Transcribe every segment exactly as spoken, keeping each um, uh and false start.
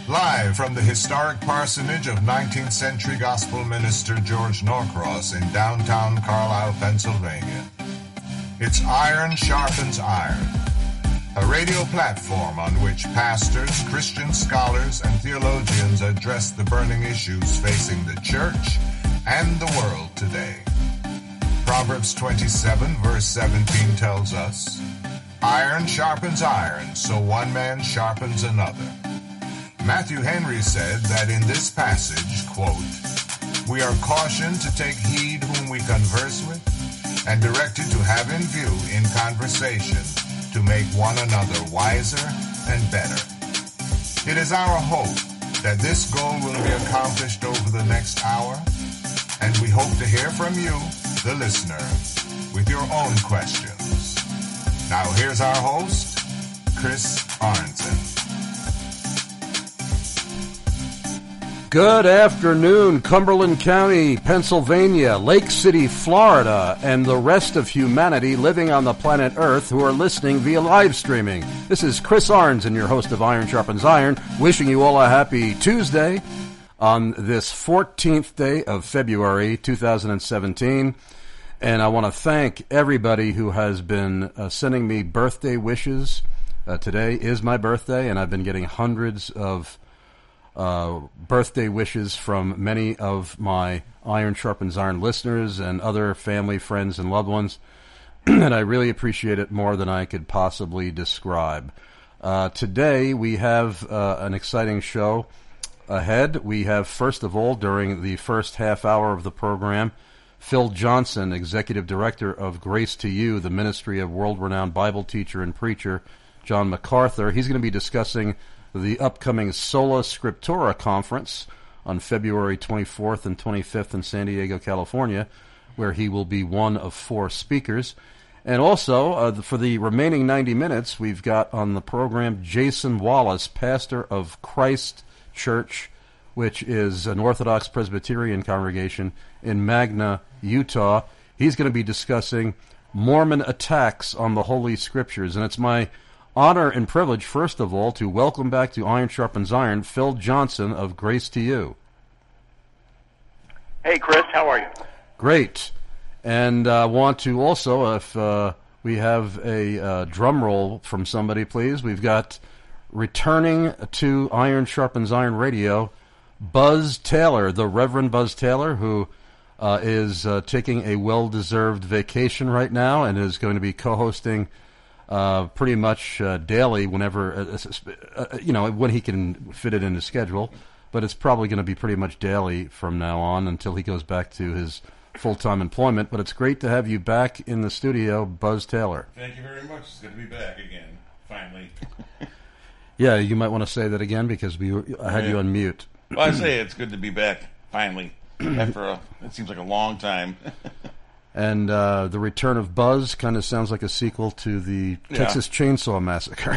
Live from the historic parsonage of nineteenth century gospel minister George Norcross in downtown Carlisle, Pennsylvania. It's Iron Sharpens Iron, a radio platform on which pastors, Christian scholars, and theologians address the burning issues facing the church and the world today. Proverbs twenty-seven, verse seventeen tells us, "Iron sharpens iron, so one man sharpens another." Matthew Henry said that in this passage, quote, "We are cautioned to take heed whom we converse with, and directed to have in view in conversation to make one another wiser and better." It is our hope that this goal will be accomplished over the next hour, and we hope to hear from you, the listener, with your own questions. Now here's our host, Chris Arnzen. Good afternoon, Cumberland County, Pennsylvania, Lake City, Florida, and the rest of humanity living on the planet Earth who are listening via live streaming. This is Chris Arnzen, your host of Iron Sharpens Iron, wishing you all a happy Tuesday on this fourteenth day of February two thousand seventeen. And I want to thank everybody who has been uh, sending me birthday wishes. Uh, today is my birthday, and I've been getting hundreds of Uh, birthday wishes from many of my Iron Sharpens Iron listeners and other family, friends, and loved ones, and I really appreciate it more than I could possibly describe. Uh, today we have uh, an exciting show ahead. We have, first of all, during the first half hour of the program, Phil Johnson, Executive Director of Grace to You, the ministry of world-renowned Bible teacher and preacher John MacArthur. He's going to be discussing the upcoming Sola Scriptura Conference on February twenty-fourth and twenty-fifth in San Diego, California, where he will be one of four speakers. And also, uh, for the remaining ninety minutes, we've got on the program Jason Wallace, pastor of Christ Church, which is an Orthodox Presbyterian congregation in Magna, Utah. He's going to be discussing Mormon attacks on the Holy Scriptures, and it's my honor and privilege, first of all, to welcome back to Iron Sharpens Iron, Phil Johnson of Grace to You. Hey, Chris, how are you? Great. And I uh, want to also, if uh, we have a uh, drum roll from somebody, please. We've got returning to Iron Sharpens Iron Radio, Buzz Taylor, the Reverend Buzz Taylor, who uh, is uh, taking a well-deserved vacation right now and is going to be co-hosting Uh, pretty much uh, daily, whenever, uh, uh, you know, when he can fit it in his schedule. But it's probably going to be pretty much daily from now on until he goes back to his full-time employment. But it's great to have you back in the studio, Buzz Taylor. Thank you very much. It's good to be back again, finally. Yeah, you might want to say that again because we were, I had yeah. you on mute. Well, I say it's good to be back, finally, after a, it seems like a long time. And uh, the return of Buzz kind of sounds like a sequel to the yeah. Texas Chainsaw Massacre.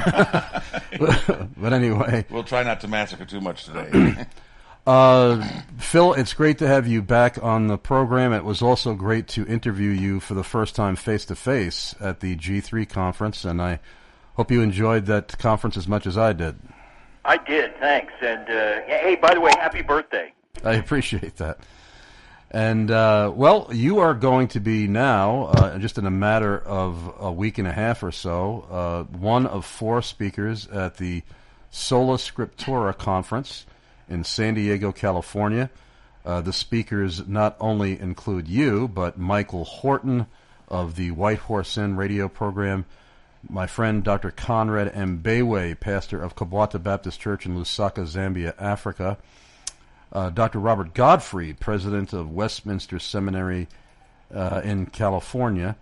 but, but anyway. We'll try not to massacre too much today. uh, Phil, it's great to have you back on the program. It was also great to interview you for the first time face-to-face at the G three conference, and I hope you enjoyed that conference as much as I did. I did, thanks. And, uh, hey, by the way, happy birthday. I appreciate that. And, uh, well, you are going to be now, uh, just in a matter of a week and a half or so, uh, one of four speakers at the Sola Scriptura Conference in San Diego, California. Uh, the speakers not only include you, but Michael Horton of the White Horse Inn radio program, my friend Doctor Conrad M. Bayway, pastor of Kabwata Baptist Church in Lusaka, Zambia, Africa, Uh, Doctor Robert Godfrey, president of Westminster Seminary uh, in California,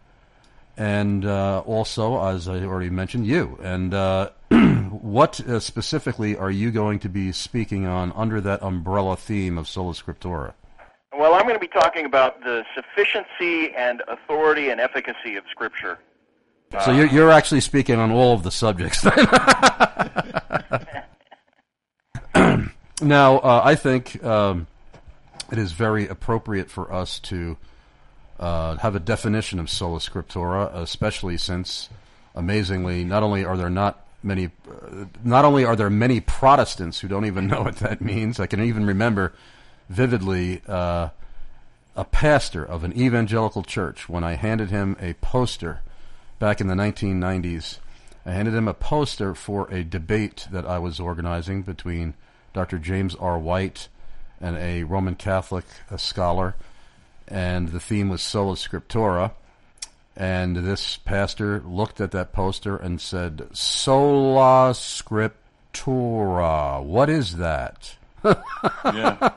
and uh, also, as I already mentioned, you. And uh, what uh, specifically are you going to be speaking on under that umbrella theme of Sola Scriptura? Well, I'm going to be talking about the sufficiency and authority and efficacy of Scripture. So uh, you're, you're actually speaking on all of the subjects then. Now, uh, I think um, it is very appropriate for us to uh, have a definition of Sola Scriptura, especially since, amazingly, not only are there not many. Uh, not only are there many Protestants who don't even know what that means. I can even remember vividly uh, a pastor of an evangelical church when I handed him a poster back in the nineteen nineties. I handed him a poster for a debate that I was organizing between Doctor James R. White and a Roman Catholic a scholar, and the theme was Sola Scriptura. And this pastor looked at that poster and said, Sola Scriptura. What is that? Yeah.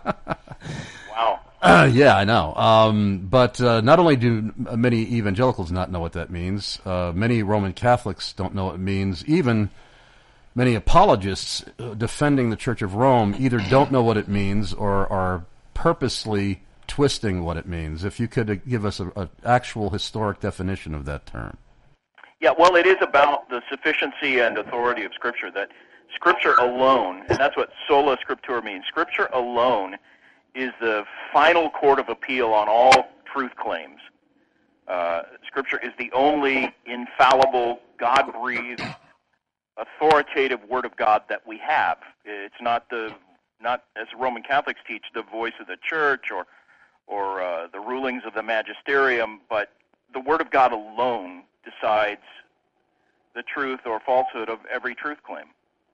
Wow. Uh, yeah, I know. Um, but uh, not only do many evangelicals not know what that means, uh, many Roman Catholics don't know what it means. Even many apologists uh, defending the Church of Rome either don't know what it means or are purposely twisting what it means. If you could uh, give us an actual historic definition of that term. Yeah, well, it is about the sufficiency and authority of Scripture, that Scripture alone, and that's what sola scriptura means, Scripture alone is the final court of appeal on all truth claims. Uh, scripture is the only infallible, God-breathed, authoritative Word of God that we have. It's not the, not as Roman Catholics teach, the voice of the Church or or uh, the rulings of the magisterium, but the Word of God alone decides the truth or falsehood of every truth claim.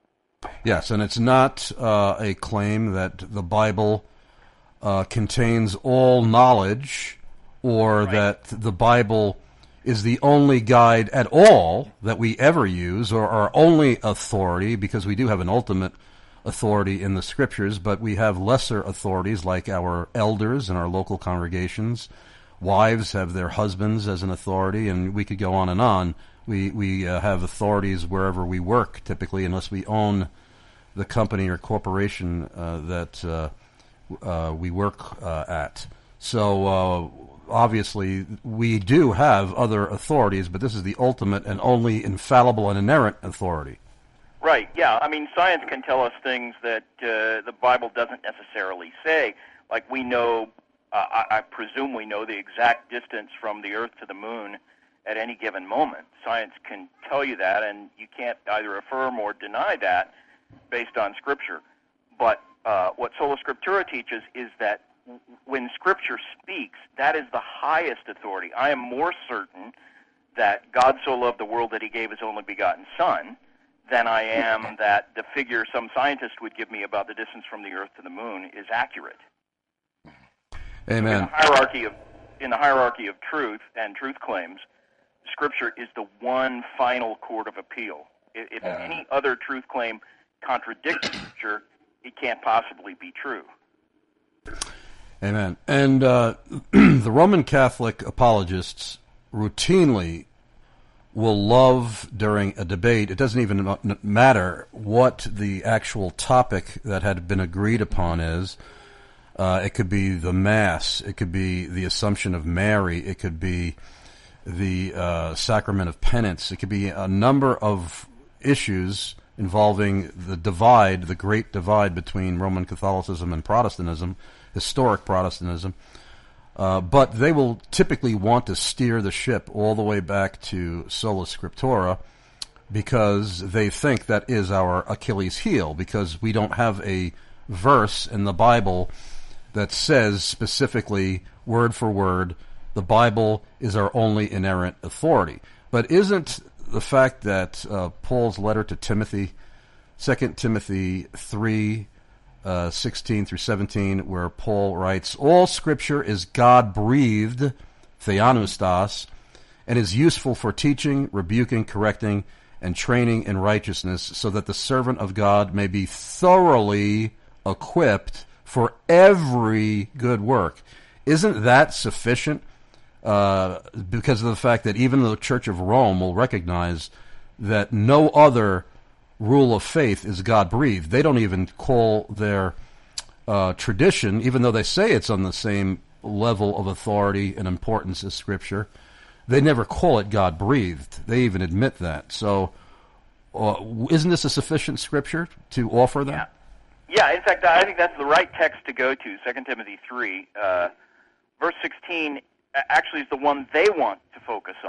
Yes, and it's not uh, a claim that the Bible uh, contains all knowledge, or right. that the Bible is the only guide at all that we ever use, or our only authority, because we do have an ultimate authority in the Scriptures, but we have lesser authorities like our elders in our local congregations. Wives have their husbands as an authority, and we could go on and on. We we uh, have authorities wherever we work, typically, unless we own the company or corporation uh, that uh, uh, we work uh, at. So uh, obviously we do have other authorities, but this is the ultimate and only infallible and inerrant authority. Right, yeah. I mean, science can tell us things that uh, the Bible doesn't necessarily say. Like we know, uh, I, I presume we know the exact distance from the Earth to the Moon at any given moment. Science can tell you that, and you can't either affirm or deny that based on Scripture. But uh, what Sola Scriptura teaches is that w- when Scripture speaks, that is the highest authority. I am more certain that God so loved the world that he gave his only begotten Son than I am that the figure some scientist would give me about the distance from the Earth to the Moon is accurate. Amen. In the hierarchy of, in the hierarchy of truth and truth claims, Scripture is the one final court of appeal. If, if any other truth claim contradicts Scripture, it can't possibly be true. Amen. And uh, the Roman Catholic apologists routinely will love during a debate. It doesn't even matter what the actual topic that had been agreed upon is. Uh, it could be the Mass. It could be the Assumption of Mary. It could be the uh, Sacrament of Penance. It could be a number of issues involving the divide, the great divide between Roman Catholicism and Protestantism, historic Protestantism. Uh, but they will typically want to steer the ship all the way back to Sola Scriptura because they think that is our Achilles heel, because we don't have a verse in the Bible that says specifically, word for word, the Bible is our only inerrant authority. But isn't the fact that uh, Paul's letter to Timothy, Second Timothy three, Uh, sixteen through seventeen, where Paul writes, all Scripture is God-breathed, theopneustos, and is useful for teaching, rebuking, correcting, and training in righteousness, so that the servant of God may be thoroughly equipped for every good work. Isn't that sufficient? Uh, because of the fact that even the Church of Rome will recognize that no other rule of faith is God-breathed. They don't even call their uh, tradition, even though they say it's on the same level of authority and importance as Scripture, they never call it God-breathed. They even admit that. So uh, isn't this a sufficient Scripture to offer that? Yeah. yeah, in fact, I think that's the right text to go to, Second Timothy three. Uh, verse sixteen actually is the one they want to focus on,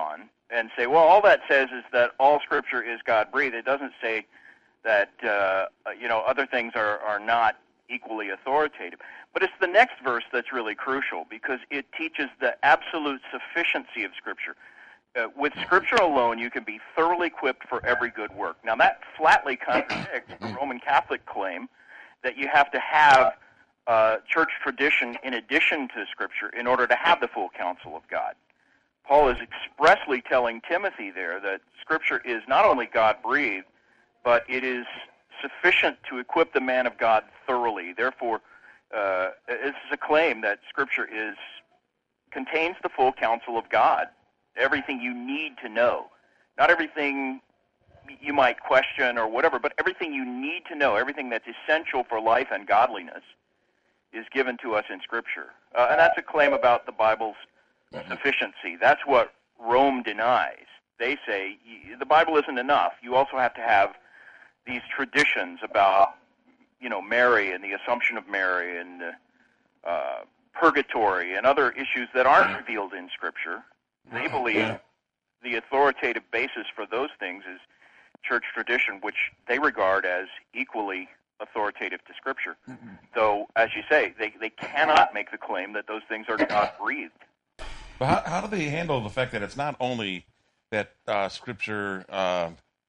and say, well, all that says is that all Scripture is God-breathed. It doesn't say that uh, you know other things are, are not equally authoritative. But it's the next verse that's really crucial, because it teaches the absolute sufficiency of Scripture. Uh, with Scripture alone, you can be thoroughly equipped for every good work. Now, that flatly contradicts the Roman Catholic claim that you have to have uh, church tradition in addition to Scripture in order to have the full counsel of God. Paul is expressly telling Timothy there that Scripture is not only God-breathed, but it is sufficient to equip the man of God thoroughly. Therefore, uh, this is a claim that Scripture is contains the full counsel of God, everything you need to know. Not everything you might question or whatever, but everything you need to know, everything that's essential for life and godliness is given to us in Scripture. Uh, and that's a claim about the Bible's sufficiency. That's what Rome denies. They say the Bible isn't enough. You also have to have these traditions about, you know, Mary and the Assumption of Mary and uh, purgatory and other issues that aren't revealed in Scripture. They believe the authoritative basis for those things is church tradition, which they regard as equally authoritative to Scripture. Though, as you say, they, they cannot make the claim that those things are God-breathed. But how, how do they handle the fact that it's not only that uh, Scripture, uh,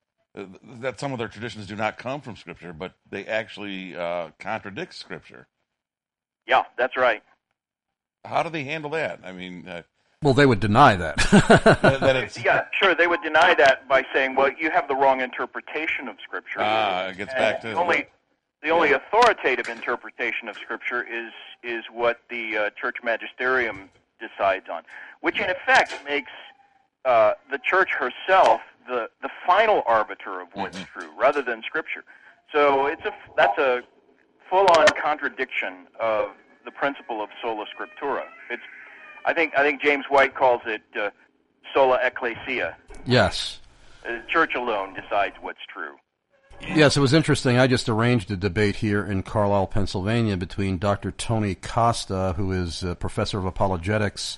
that some of their traditions do not come from Scripture, but they actually uh, contradict Scripture? Yeah, that's right. How do they handle that? I mean... Uh, Well, they would deny that. that, that it's, yeah, sure. They would deny that by saying, "Well, you have the wrong interpretation of Scripture." Ah, it gets and back to the only the only yeah. authoritative interpretation of Scripture is is what the uh, church magisterium decides on, which in effect makes uh, the church herself the the final arbiter of what's mm-hmm. true, rather than Scripture. So it's a that's a full-on contradiction of the principle of sola scriptura. It's I think I think James White calls it uh, sola ecclesia. Yes. The church alone decides what's true. Yes, it was interesting. I just arranged a debate here in Carlisle, Pennsylvania, between Doctor Tony Costa, who is a professor of apologetics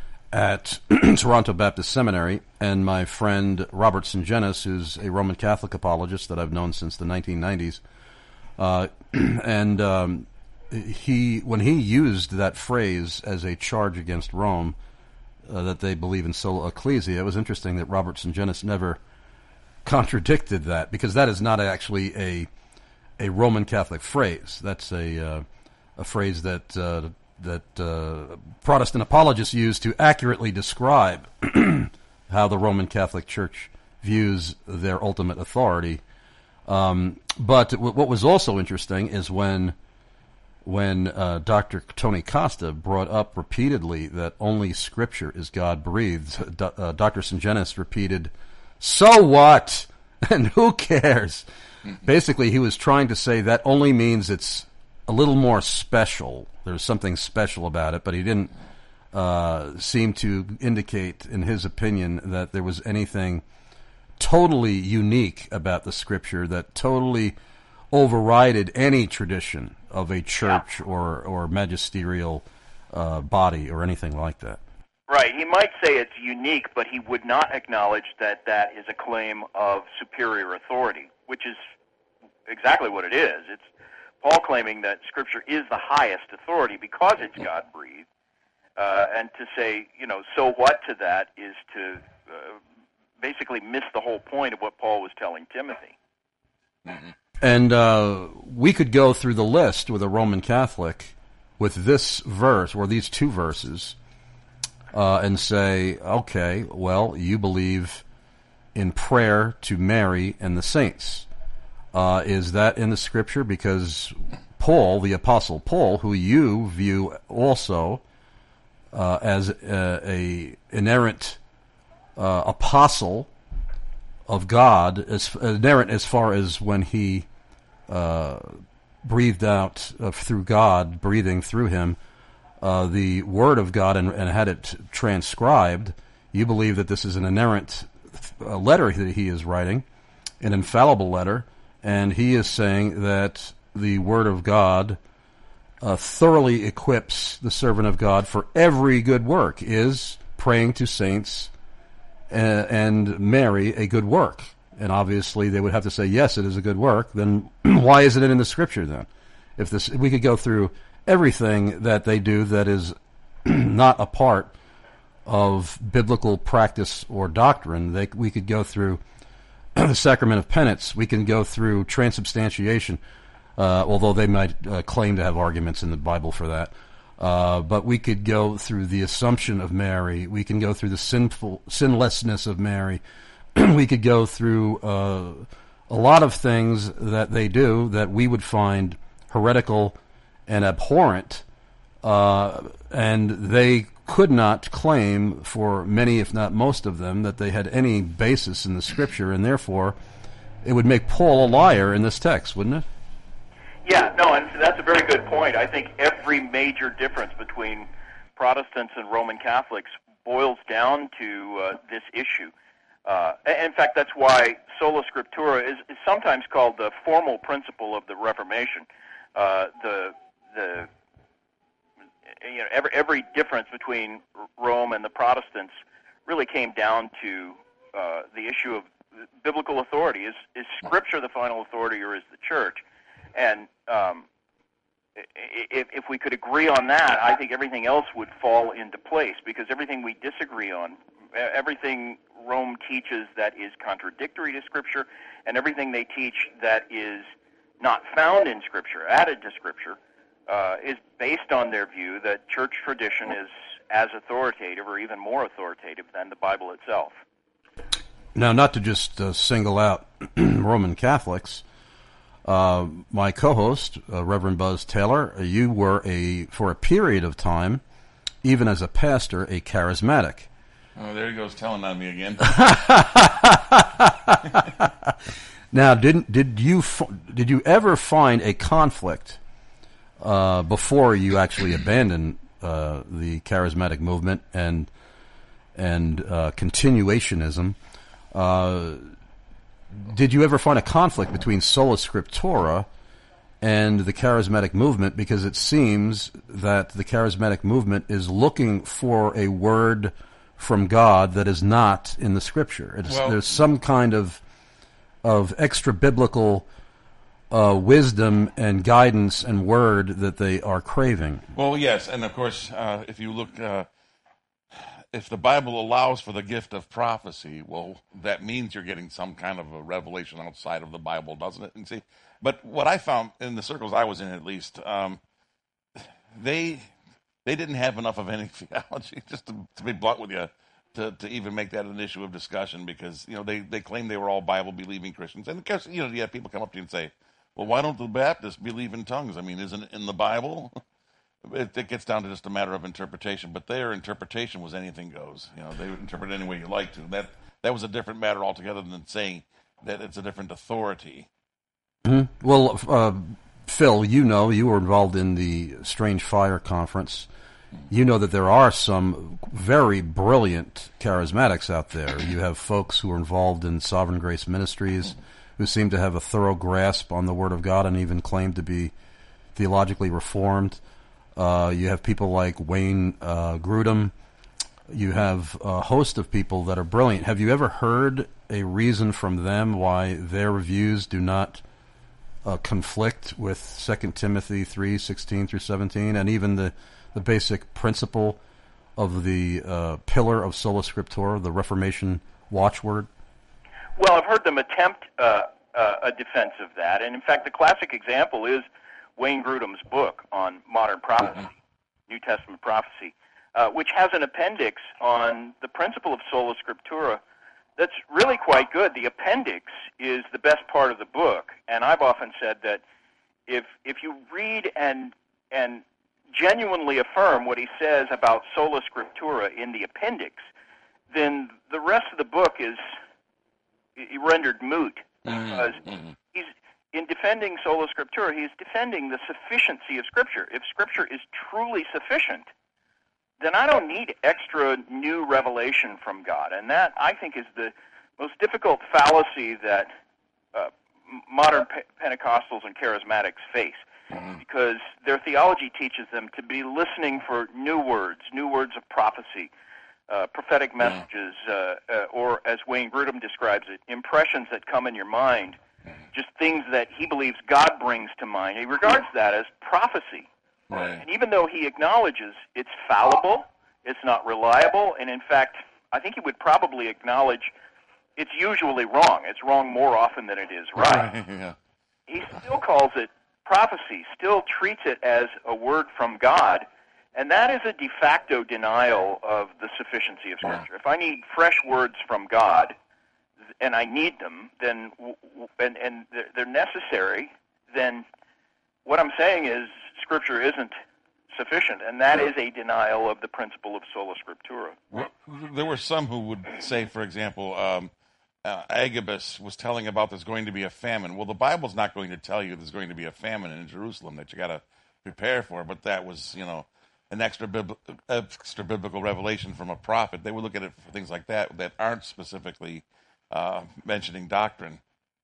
at Toronto Baptist Seminary, and my friend Robert Sungenis, who's a Roman Catholic apologist that I've known since the nineteen nineties. Uh, and... Um, He, when he used that phrase as a charge against Rome, uh, that they believe in sola ecclesia, it was interesting that Robert Sungenis never contradicted that, because that is not actually a a Roman Catholic phrase. That's a uh, a phrase that uh, that uh, Protestant apologists use to accurately describe how the Roman Catholic Church views their ultimate authority. Um, but w- what was also interesting is when. when uh, Doctor Tony Costa brought up repeatedly that only Scripture is God-breathed, Do- uh, Doctor Sungenis repeated, "So what? And who cares?" Mm-hmm. Basically, he was trying to say that only means it's a little more special. There's something special about it, but he didn't uh, seem to indicate, in his opinion, that there was anything totally unique about the Scripture that totally overrided any tradition of a church yeah. or, or magisterial uh, body or anything like that. Right. He might say it's unique, but he would not acknowledge that that is a claim of superior authority, which is exactly what it is. It's Paul claiming that Scripture is the highest authority because it's God-breathed. Uh, and to say, you know, so what to that is to uh, basically miss the whole point of what Paul was telling Timothy. Mm-hmm. And uh, we could go through the list with a Roman Catholic with this verse, or these two verses, uh, and say, okay, well, you believe in prayer to Mary and the saints. Uh, is that in the Scripture? Because Paul, the Apostle Paul, who you view also uh, as a, a inerrant uh, apostle of God, as inerrant as far as when he uh, breathed out uh, through God, breathing through him, uh, the Word of God and, and had it transcribed. You believe that this is an inerrant uh, letter that he is writing, an infallible letter, and he is saying that the Word of God uh, thoroughly equips the servant of God for every good work, is praying to saints and, and Mary a good work? And obviously they would have to say, yes, it is a good work. Then why isn't it in the Scripture then? If this, we could go through everything that they do that is not a part of biblical practice or doctrine. They, we could go through the sacrament of penance. We can go through transubstantiation, uh, although they might uh, claim to have arguments in the Bible for that. Uh, but we could go through the Assumption of Mary. We can go through the sinful sinlessness of Mary. We could go through uh, a lot of things that they do that we would find heretical and abhorrent, uh, and they could not claim for many, if not most of them, that they had any basis in the Scripture, and therefore it would make Paul a liar in this text, wouldn't it? Yeah, no, and that's a very good point. I think every major difference between Protestants and Roman Catholics boils down to uh, this issue. Uh, in fact, that's why sola scriptura is, is sometimes called the formal principle of the Reformation. Uh, the the you know every every difference between Rome and the Protestants really came down to uh, the issue of biblical authority. Is is Scripture the final authority, or is the Church? And um, if, if we could agree on that, I think everything else would fall into place, because everything we disagree on, everything Rome teaches that is contradictory to Scripture, and everything they teach that is not found in Scripture, added to Scripture, uh, is based on their view that church tradition is as authoritative or even more authoritative than the Bible itself. Now, not to just uh, single out Roman Catholics, uh, my co-host, uh, Reverend Buzz Taylor, you were, a for a period of time, even as a pastor, a charismatic. Oh, there he goes telling on me again. Now, didn't did you did you ever find a conflict uh, before you actually abandoned uh, the charismatic movement and and uh, continuationism? Uh, did you ever find a conflict between sola scriptura and the charismatic movement? Because it seems that the charismatic movement is looking for a word from God that is not in the Scripture. It's, well, there's some kind of of extra biblical uh, wisdom and guidance and word that they are craving. Well, yes, and of course, uh, if you look, uh, if the Bible allows for the gift of prophecy, well, that means you're getting some kind of a revelation outside of the Bible, doesn't it? And see, but what I found in the circles I was in, at least, um, they they didn't have enough of any theology, just to, to be blunt with you, to, to even make that an issue of discussion, because, you know, they, they claimed they were all Bible-believing Christians. And, of course, you know, you have people come up to you and say, well, why don't the Baptists believe in tongues? I mean, isn't it in the Bible? It, it gets down to just a matter of interpretation, but their interpretation was anything goes. You know, they would interpret it any way you like to. That that was a different matter altogether than saying that it's a different authority. Mm-hmm. Well, uh, Phil, you know, you were involved in the Strange Fire Conference. You know that there are some very brilliant charismatics out there. You have folks who are involved in Sovereign Grace Ministries who seem to have a thorough grasp on the Word of God and even claim to be theologically reformed. Uh, you have people like Wayne uh, Grudem. You have a host of people that are brilliant. Have you ever heard a reason from them why their views do not uh, conflict with Second Timothy three sixteen through seventeen, and even the, the basic principle of the uh, pillar of sola scriptura, the Reformation watchword? Well, I've heard them attempt uh, uh, a defense of that, and in fact, the classic example is Wayne Grudem's book on modern prophecy, mm-hmm. New Testament prophecy, uh, which has an appendix on the principle of sola scriptura that's really quite good. The appendix is the best part of the book, and I've often said that if if you read and and genuinely affirm what he says about sola scriptura in the appendix, then the rest of the book is rendered moot, because mm-hmm. he's in defending sola scriptura, he is defending the sufficiency of Scripture. If Scripture is truly sufficient, then I don't need extra new revelation from God. And that, I think, is the most difficult fallacy that uh, modern Pe- Pentecostals and Charismatics face, mm-hmm. because their theology teaches them to be listening for new words, new words of prophecy, uh, prophetic messages, uh, uh, or as Wayne Grudem describes it, impressions that come in your mind, just things that he believes God brings to mind. He regards that as prophecy. Right. And even though he acknowledges it's fallible, it's not reliable, and in fact, I think he would probably acknowledge it's usually wrong. It's wrong more often than it is right. Yeah. He still calls it prophecy, still treats it as a word from God, and that is a de facto denial of the sufficiency of Scripture. Yeah. If I need fresh words from God, and I need them, then and, and they're necessary, then what I'm saying is Scripture isn't sufficient, and that is a denial of the principle of sola scriptura. Well, there were some who would say, for example, um, uh, Agabus was telling about there's going to be a famine. Well, the Bible's not going to tell you there's going to be a famine in Jerusalem that you got to prepare for, but that was, you know, an extra, bib- extra biblical revelation from a prophet. They would look at it for things like that that aren't specifically uh, mentioning doctrine.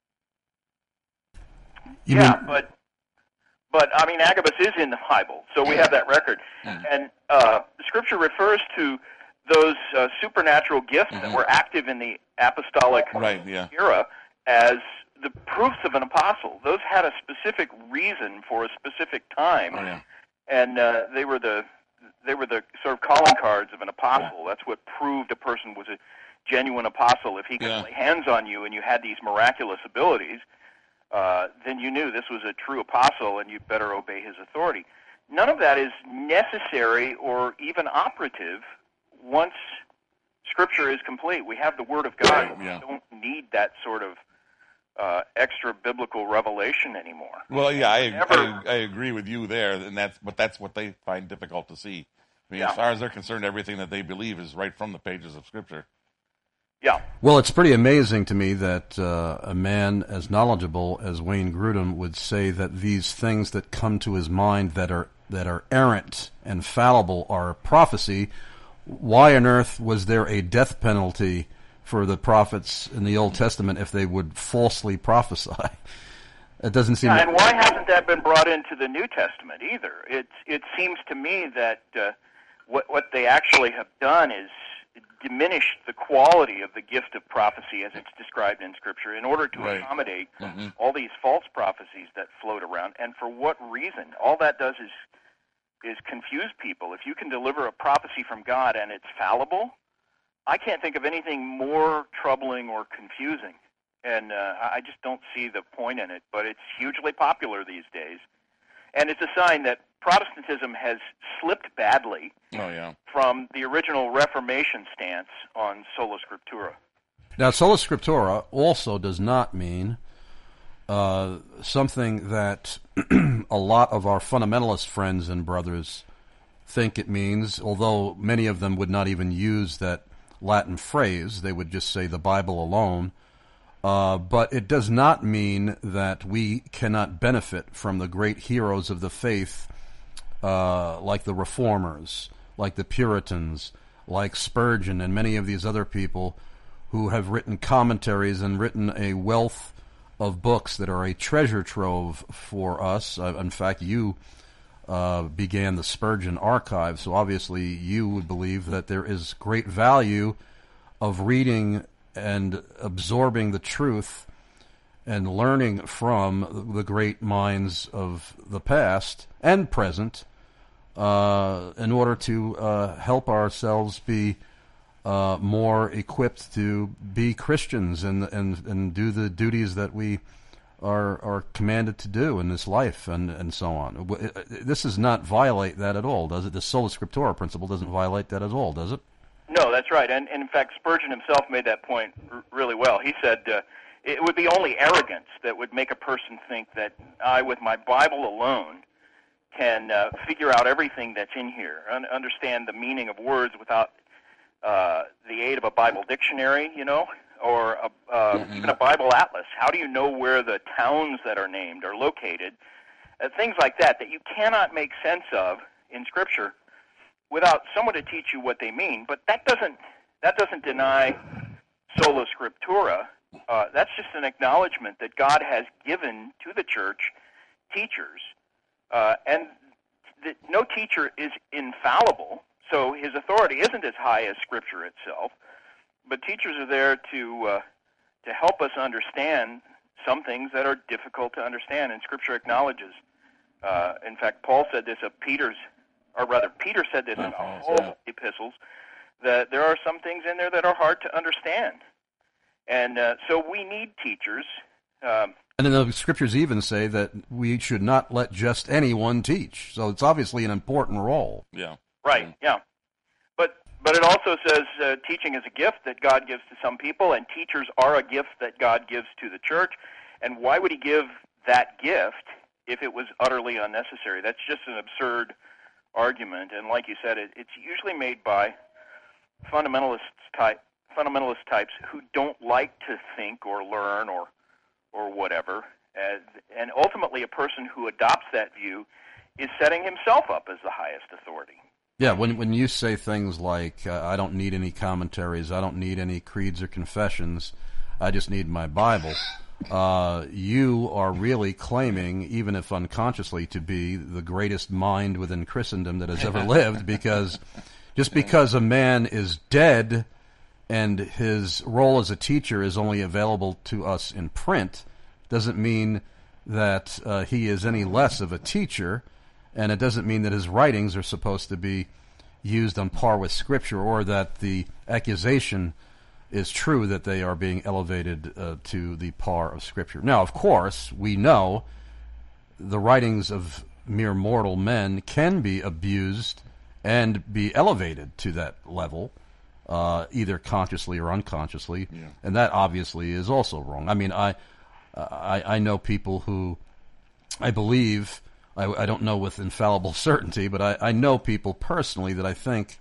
You yeah, mean- but but I mean Agabus is in the Bible, so we have that record, Mm. and uh, Scripture refers to those uh, supernatural gifts Mhm. that were active in the apostolic Right, yeah. era as the proofs of an apostle. Those had a specific reason for a specific time, Oh, yeah. and uh, they were the they were the sort of calling cards of an apostle. That's what proved a person was a genuine apostle. If he could Yeah. lay hands on you and you had these miraculous abilities, uh, then you knew this was a true apostle and you'd better obey his authority. None of that is necessary or even operative once Scripture is complete. We have the Word of God. Yeah. We don't need that sort of uh, extra biblical revelation anymore. Well, yeah, I, Never- I I agree with you there, and that's but that's what they find difficult to see. I mean, Yeah. as far as they're concerned, everything that they believe is right from the pages of Scripture. Yeah. Well, it's pretty amazing to me that uh, a man as knowledgeable as Wayne Grudem would say that these things that come to his mind that are that are errant and fallible are prophecy. Why on earth was there a death penalty for the prophets in the Old Testament if they would falsely prophesy? It doesn't seem. Yeah, and why hasn't that been brought into the New Testament either? It it seems to me that uh, what what they actually have done is diminished the quality of the gift of prophecy as it's described in Scripture in order to Right. accommodate Mm-hmm. all these false prophecies that float around. And for what reason? All that does is is confuse people. If you can deliver a prophecy from God and it's fallible, I can't think of anything more troubling or confusing. And uh, I just don't see the point in it, but it's hugely popular these days. And it's a sign that Protestantism has slipped badly Oh, yeah. from the original Reformation stance on sola scriptura. Now, sola scriptura also does not mean uh, something that a lot of our fundamentalist friends and brothers think it means, although many of them would not even use that Latin phrase. They would just say the Bible alone. Uh, but it does not mean that we cannot benefit from the great heroes of the faith, uh, like the Reformers, like the Puritans, like Spurgeon, and many of these other people who have written commentaries and written a wealth of books that are a treasure trove for us. Uh, in fact, you uh, began the Spurgeon archive, so obviously you would believe that there is great value of reading and absorbing the truth and learning from the great minds of the past and present uh, in order to uh, help ourselves be uh, more equipped to be Christians and, and, and do the duties that we are are commanded to do in this life and, and so on. This does not violate that at all, does it? The sola scriptura principle doesn't violate that at all, does it? No, that's right. And, and in fact, Spurgeon himself made that point r- really well. He said uh, it would be only arrogance that would make a person think that I, with my Bible alone, can uh, figure out everything that's in here, un- understand the meaning of words without uh, the aid of a Bible dictionary, you know, or a, uh, Mm-hmm. even a Bible atlas. How do you know where the towns that are named are located? Uh, things like that that you cannot make sense of in Scripture without someone to teach you what they mean. But that doesn't that doesn't deny sola scriptura. Uh, that's just an acknowledgement that God has given to the church teachers, uh, and that no teacher is infallible. so his authority isn't as high as Scripture itself, but teachers are there to uh, to help us understand some things that are difficult to understand, and Scripture acknowledges. Uh, in fact, Paul said this of Peter's, or rather, Peter said this in a whole epistles, that there are some things in there that are hard to understand. And uh, so we need teachers. Um, and then the Scriptures even say that we should not let just anyone teach. So it's obviously an important role. Yeah. Right, yeah. But but it also says uh, teaching is a gift that God gives to some people, and teachers are a gift that God gives to the church. And why would he give that gift if it was utterly unnecessary? That's just an absurd argument. And like you said, it, it's usually made by fundamentalists type fundamentalist types who don't like to think or learn or or whatever. As, and ultimately, a person who adopts that view is setting himself up as the highest authority. Yeah, when when you say things like, uh, I don't need any commentaries, I don't need any creeds or confessions, I just need my Bible, uh, you are really claiming, even if unconsciously, to be the greatest mind within Christendom that has ever lived, because just because a man is dead and his role as a teacher is only available to us in print doesn't mean that uh, he is any less of a teacher. And it doesn't mean that his writings are supposed to be used on par with Scripture, or that the accusation is true that they are being elevated uh, to the par of Scripture. Now, of course, we know the writings of mere mortal men can be abused and be elevated to that level, uh, either consciously or unconsciously, yeah. And that obviously is also wrong. I mean, I, I, I know people who I believe... I, I don't know with infallible certainty, but I, I know people personally that I think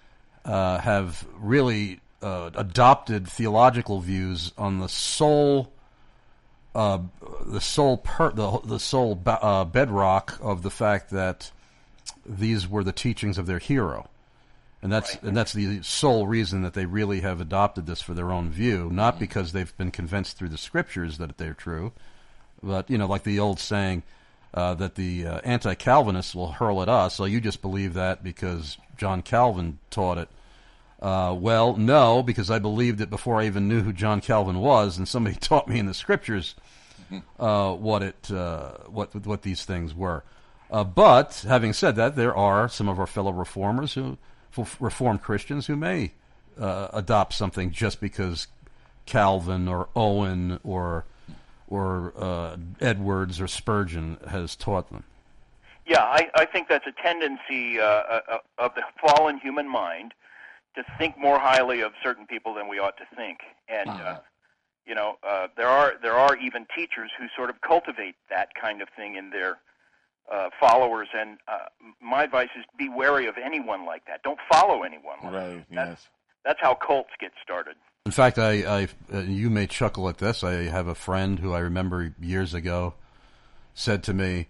uh, have really uh, adopted theological views on the sole, uh, the sole, per, the the sole ba- uh, bedrock of the fact that these were the teachings of their hero, and that's right. And that's the sole reason that they really have adopted this for their own view, not mm-hmm. because they've been convinced through the Scriptures that they're true, but you know, like the old saying. Uh, that the uh, anti-Calvinists will hurl at us, so you just believe that because John Calvin taught it. Uh, well, no, because I believed it before I even knew who John Calvin was, and somebody taught me in the Scriptures uh, what it, uh, what what these things were. Uh, but having said that, there are some of our fellow reformers who, Reformed Christians, who may uh, adopt something just because Calvin or Owen or or uh, Edwards or Spurgeon has taught them. Yeah, I, I think that's a tendency uh, uh, of the fallen human mind to think more highly of certain people than we ought to think. And, uh-huh. uh, you know, uh, there are there are even teachers who sort of cultivate that kind of thing in their uh, followers. And uh, my advice is be wary of anyone like that. Don't follow anyone like right, that. Yes. That's how cults get started. In fact, I, I uh, you may chuckle at this. I have a friend who I remember years ago said to me,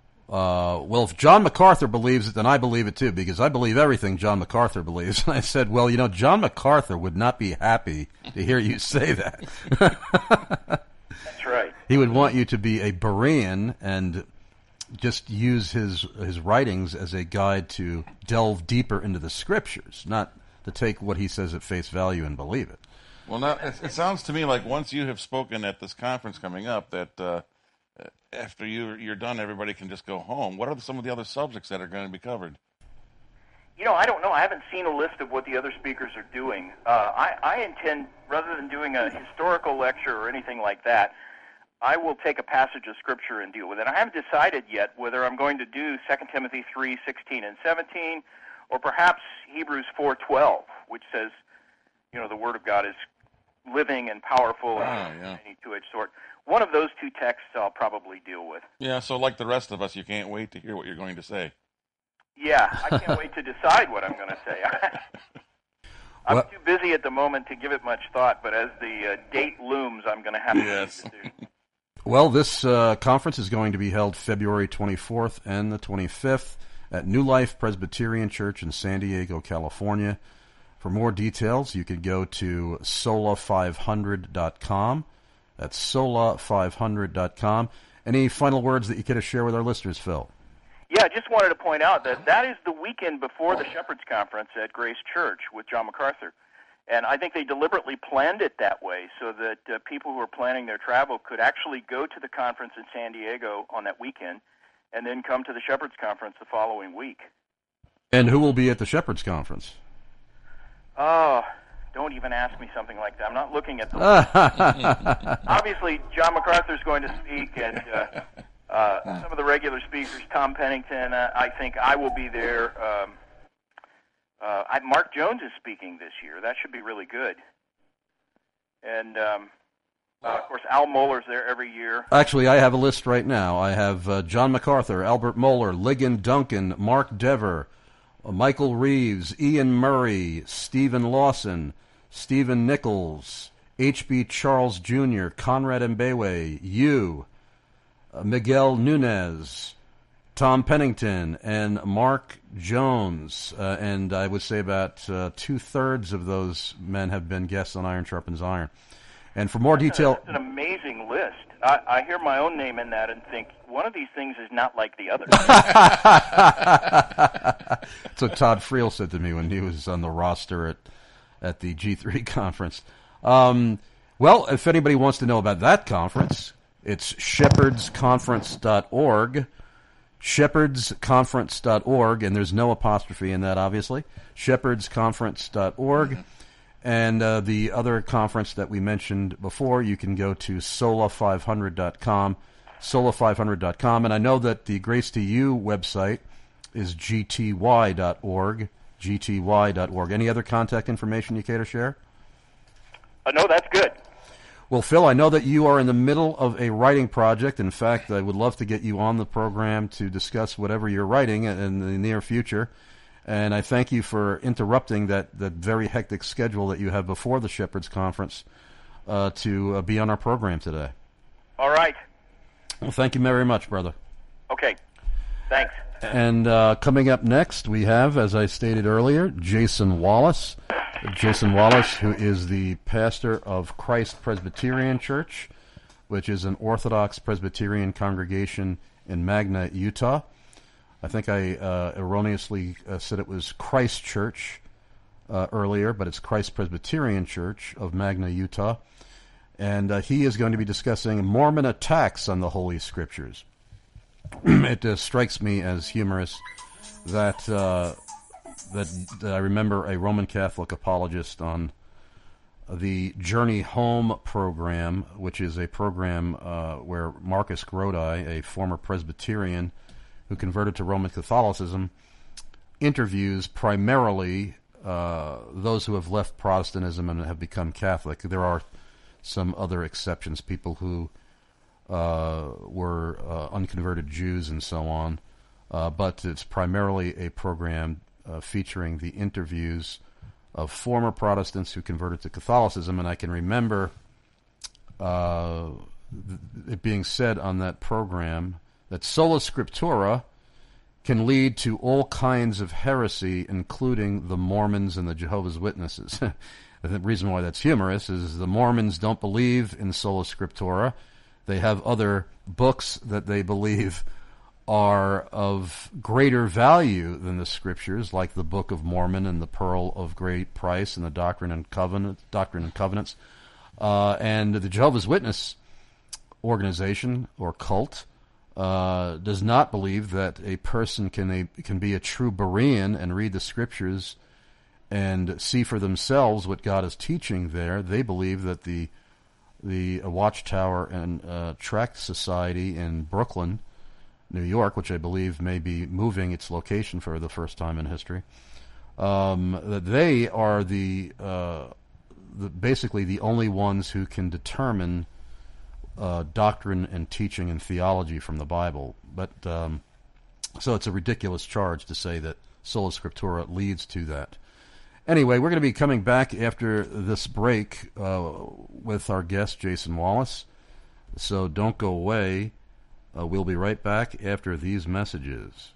uh, well, if John MacArthur believes it, then I believe it too, because I believe everything John MacArthur believes. And I said, well, you know, John MacArthur would not be happy to hear you say that. That's right. He would want you to be a Berean and just use his his writings as a guide to delve deeper into the Scriptures, not to take what he says at face value and believe it. Well, now it, it sounds to me like once you have spoken at this conference coming up, that uh, after you, you're done, everybody can just go home. What are some of the other subjects that are going to be covered? You know, I don't know. I haven't seen a list of what the other speakers are doing. Uh, I, I intend, rather than doing a historical lecture or anything like that, I will take a passage of Scripture and deal with it. I haven't decided yet whether I'm going to do Second Timothy three sixteen and seventeen, or perhaps Hebrews four twelve, which says, you know, the Word of God is living and powerful and oh, yeah. any two-edged sword. One of those two texts I'll probably deal with. Yeah, so like the rest of us, you can't wait to hear what you're going to say. Yeah, I can't wait to decide what I'm going to say. I'm well, too busy at the moment to give it much thought, but as the uh, date looms, I'm going to have to yes. make a decision. Well, this uh, conference is going to be held February twenty-fourth and the twenty-fifth at New Life Presbyterian Church in San Diego, California. For more details, you could go to sola five hundred dot com. That's sola five hundred dot com. Any final words that you care to share with our listeners, Phil? Yeah, I just wanted to point out that that is the weekend before the Shepherds Conference at Grace Church with John MacArthur. And I think they deliberately planned it that way so that uh, people who are planning their travel could actually go to the conference in San Diego on that weekend and then come to the Shepherds Conference the following week. And who will be at the Shepherds Conference? Oh, don't even ask me something like that. I'm not looking at the list. Obviously, John MacArthur's going to speak, and uh, uh, some of the regular speakers, Tom Pennington, uh, I think I will be there. Um, uh, I, Mark Jones is speaking this year. That should be really good. And, um, uh, of course, Al Mohler's there every year. Actually, I have a list right now. I have uh, John MacArthur, Albert Mohler, Ligon Duncan, Mark Dever, uh, Michael Reeves, Ian Murray, Stephen Lawson, Stephen Nichols, H B Charles Junior, Conrad Mbewe, you, uh, Miguel Nunez, Tom Pennington, and Mark Jones. Uh, and I would say about uh, two-thirds of those men have been guests on Iron Sharpens Iron. And for more that's detail... A, that's an amazing list. I, I hear my own name in that and think, one of these things is not like the other. That's what Todd Friel said to me when he was on the roster at, at the G three conference. Um, well, if anybody wants to know about that conference, it's shepherds conference dot org. shepherds conference dot org, and there's no apostrophe in that, obviously. shepherds conference dot org. Mm-hmm. And uh, the other conference that we mentioned before, you can go to sola five hundred dot com, sola five hundred dot com. And I know that the Grace to You website is g t y dot org, g t y dot org. Any other contact information you care to share? Uh, no, that's good. Well, Phil, I know that you are in the middle of a writing project. In fact, I would love to get you on the program to discuss whatever you're writing in the near future. And I thank you for interrupting that, that very hectic schedule that you have before the Shepherds Conference uh, to uh, be on our program today. All right. Well, thank you very much, brother. Okay. Thanks. And uh, coming up next, we have, as I stated earlier, Jason Wallace. Jason Wallace, who is the pastor of Christ Presbyterian Church, which is an Orthodox Presbyterian congregation in Magna, Utah. I think I uh, erroneously uh, said it was Christ Church uh, earlier, but it's Christ Presbyterian Church of Magna, Utah. And uh, he is going to be discussing Mormon attacks on the Holy Scriptures. It uh, strikes me as humorous that, uh, that that I remember a Roman Catholic apologist on the Journey Home program, which is a program uh, where Marcus Grodi, a former Presbyterian who converted to Roman Catholicism, interviews primarily uh, those who have left Protestantism and have become Catholic. There are some other exceptions, people who uh, were uh, unconverted Jews and so on, uh, but it's primarily a program uh, featuring the interviews of former Protestants who converted to Catholicism. And I can remember uh, it being said on that program that sola scriptura can lead to all kinds of heresy, including the Mormons and the Jehovah's Witnesses. The reason why that's humorous is the Mormons don't believe in sola scriptura. They have other books that they believe are of greater value than the Scriptures, like the Book of Mormon and the Pearl of Great Price and the Doctrine and Covenant, Doctrine and Covenants. Uh, and the Jehovah's Witness organization or cult Uh, does not believe that a person can a, can be a true Berean and read the Scriptures and see for themselves what God is teaching there. They believe that the the Watchtower and uh, Tract Society in Brooklyn, New York, which I believe may be moving its location for the first time in history, um, that they are the, uh, the basically the only ones who can determine Uh, doctrine and teaching and theology from the Bible. But um, so it's a ridiculous charge to say that sola scriptura leads to that. Anyway, we're going to be coming back after this break uh, with our guest, Jason Wallace. So don't go away. Uh, we'll be right back after these messages.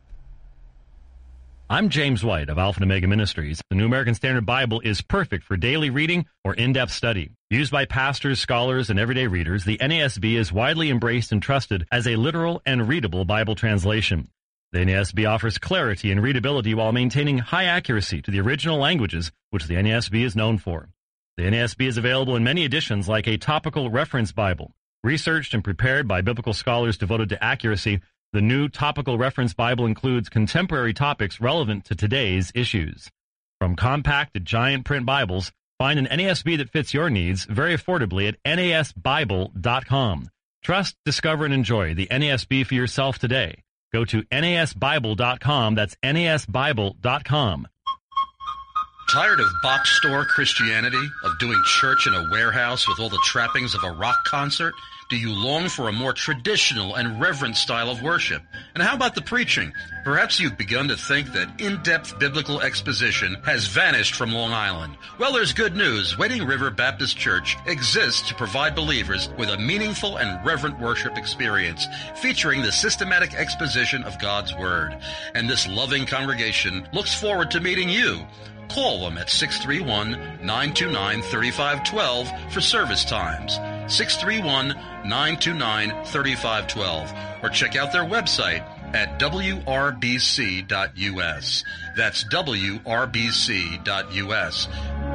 I'm James White of Alpha and Omega Ministries. The New American Standard Bible is perfect for daily reading or in-depth study. Used by pastors, scholars, and everyday readers, the N A S B is widely embraced and trusted as a literal and readable Bible translation. The N A S B offers clarity and readability while maintaining high accuracy to the original languages, which the N A S B is known for. The N A S B is available in many editions like a topical reference Bible. Researched and prepared by biblical scholars devoted to accuracy, the new Topical Reference Bible includes contemporary topics relevant to today's issues. From compact to giant print Bibles, find an N A S B that fits your needs very affordably at N A S Bible dot com. Trust, discover, and enjoy the N A S B for yourself today. Go to N A S Bible dot com. That's N A S Bible dot com. Tired of box store Christianity, of doing church in a warehouse with all the trappings of a rock concert? Do you long for a more traditional and reverent style of worship? And how about the preaching? Perhaps you've begun to think that in-depth biblical exposition has vanished from Long Island. Well, there's good news. Wading River Baptist Church exists to provide believers with a meaningful and reverent worship experience, featuring the systematic exposition of God's Word. And this loving congregation looks forward to meeting you. Call them at six three one, nine two nine, three five one two for service times. six three one, nine two nine, three five one two, or check out their website at W R B C dot U S. That's W R B C dot U S.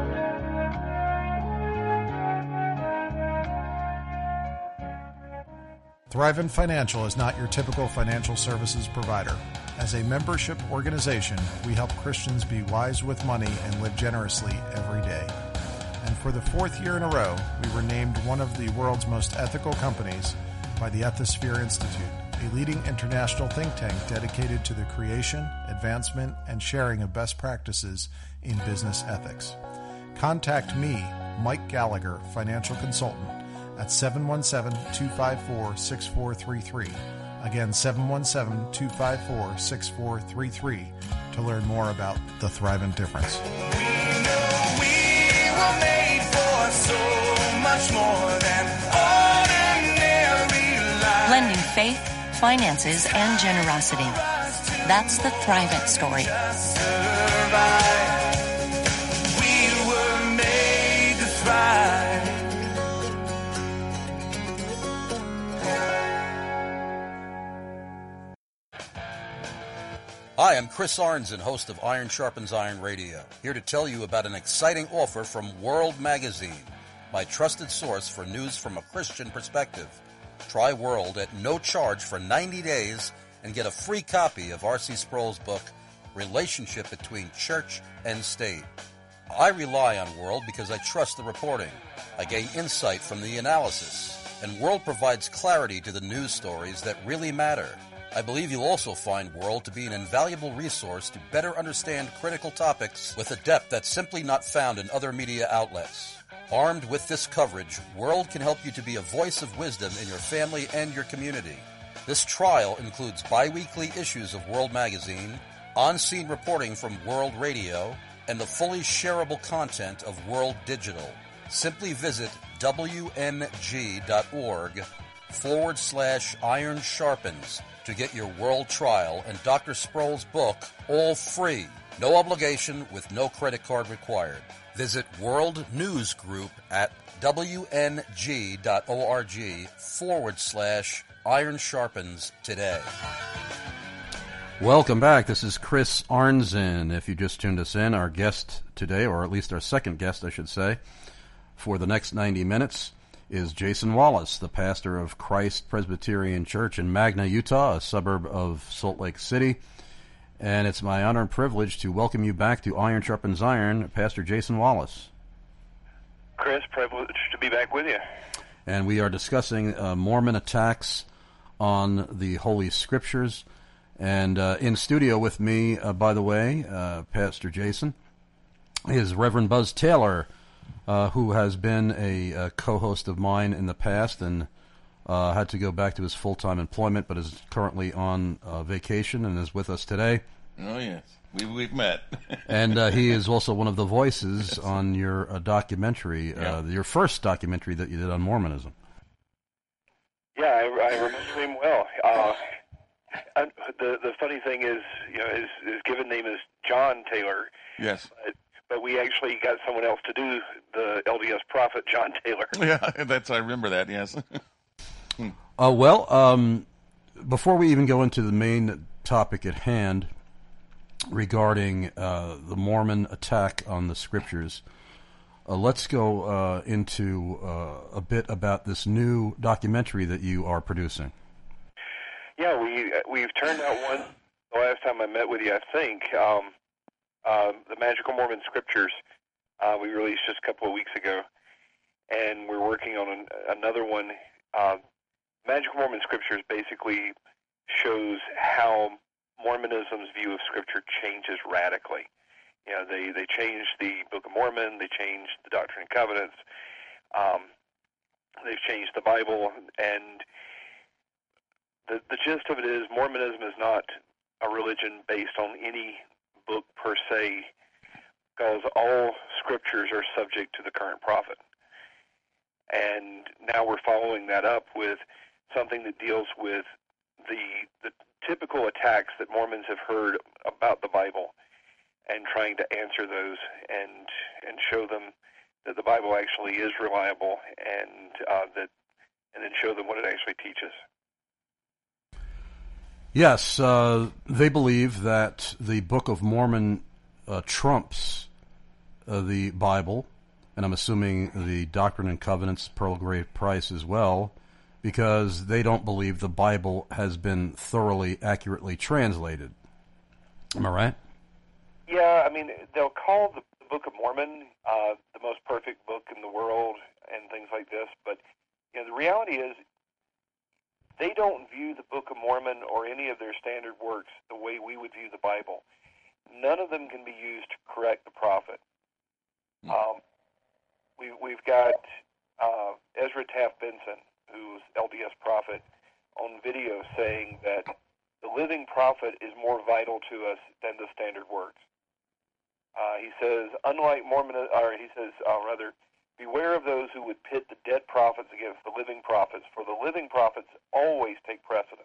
Thrivent Financial is not your typical financial services provider. As a membership organization, we help Christians be wise with money and live generously every day. And for the fourth year in a row, we were named one of the world's most ethical companies by the Ethisphere Institute, a leading international think tank dedicated to the creation, advancement, and sharing of best practices in business ethics. Contact me, Mike Gallagher, financial consultant, at seven one seven, two five four, six four three three. Again, seven one seven, two five four, six four three three to learn more about the Thrivent difference. We know we were made for so much more than ordinary life. Blending faith, finances, and generosity. That's the Thrivent story. We were made to thrive. Hi, I'm Chris Arnzen, host of Iron Sharpens Iron Radio, here to tell you about an exciting offer from World Magazine, my trusted source for news from a Christian perspective. Try World at no charge for ninety days and get a free copy of R C Sproul's book, Relationship Between Church and State. I rely on World because I trust the reporting. I gain insight from the analysis, and World provides clarity to the news stories that really matter. I believe you'll also find World to be an invaluable resource to better understand critical topics with a depth that's simply not found in other media outlets. Armed with this coverage, World can help you to be a voice of wisdom in your family and your community. This trial includes bi-weekly issues of World Magazine, on-scene reporting from World Radio, and the fully shareable content of World Digital. Simply visit W M G dot org forward slash iron sharpens to get your World trial and Doctor Sproul's book all free. No obligation with no credit card required. Visit World News Group at W N G dot org forward slash iron sharpens today. Welcome back. This is Chris Arnzen. If you just tuned us in, our guest today, or at least our second guest, I should say, for the next ninety minutes is Jason Wallace, the pastor of Christ Presbyterian Church in Magna, Utah, a suburb of Salt Lake City. And it's my honor and privilege to welcome you back to Iron Sharpens Iron, Pastor Jason Wallace. Chris, privileged to be back with you. And we are discussing uh, Mormon attacks on the Holy Scriptures. And uh, in studio with me, uh, by the way, uh, Pastor Jason, is Reverend Buzz Taylor, Uh, who has been a, a co-host of mine in the past and uh, had to go back to his full-time employment, but is currently on uh, vacation and is with us today. Oh, yes. We, we've met. And uh, he is also one of the voices on your uh, documentary, yeah. uh, your first documentary that you did on Mormonism. Yeah, I, I remember him well. Uh, and the the funny thing is, you know, his, his given name is John Taylor. Yes. But, but we actually got someone else to do the L D S prophet, John Taylor. Yeah, that's I remember that. Yes. uh, well, um, before we even go into the main topic at hand regarding uh, the Mormon attack on the Scriptures. Uh, let's go uh, into uh, a bit about this new documentary that you are producing. Yeah, we, we've turned out one the last time I met with you, I think. Um, uh, the Magical Mormon Scriptures uh, we released just a couple of weeks ago. And we're working on an, another one. Uh, Magical Mormon Scriptures basically shows how Mormonism's view of Scripture changes radically. You know, they, they changed the Book of Mormon, they changed the Doctrine and Covenants, um, they've changed the Bible, and the, the gist of it is Mormonism is not a religion based on any book per se, because all Scriptures are subject to the current prophet. And now we're following that up with something that deals with the the typical attacks that Mormons have heard about the Bible, and trying to answer those and and show them that the Bible actually is reliable, and uh, that and then show them what it actually teaches. Yes, uh, they believe that the Book of Mormon uh, trumps uh, the Bible, and I'm assuming the Doctrine and Covenants, Pearl of Great Price as well, because they don't believe the Bible has been thoroughly, accurately translated. Am I right? Yeah, I mean, they'll call the, the Book of Mormon uh, the most perfect book in the world and things like this, but you know, the reality is they don't view the Book of Mormon or any of their standard works the way we would view the Bible. None of them can be used to correct the prophet. Um, we, we've got uh, Ezra Taft Benson, who's L D S prophet, on video saying that the living prophet is more vital to us than the standard works. Uh, he says, unlike Mormon, or he says, uh, rather, beware of those who would pit the dead prophets against the living prophets, for the living prophets always take precedence.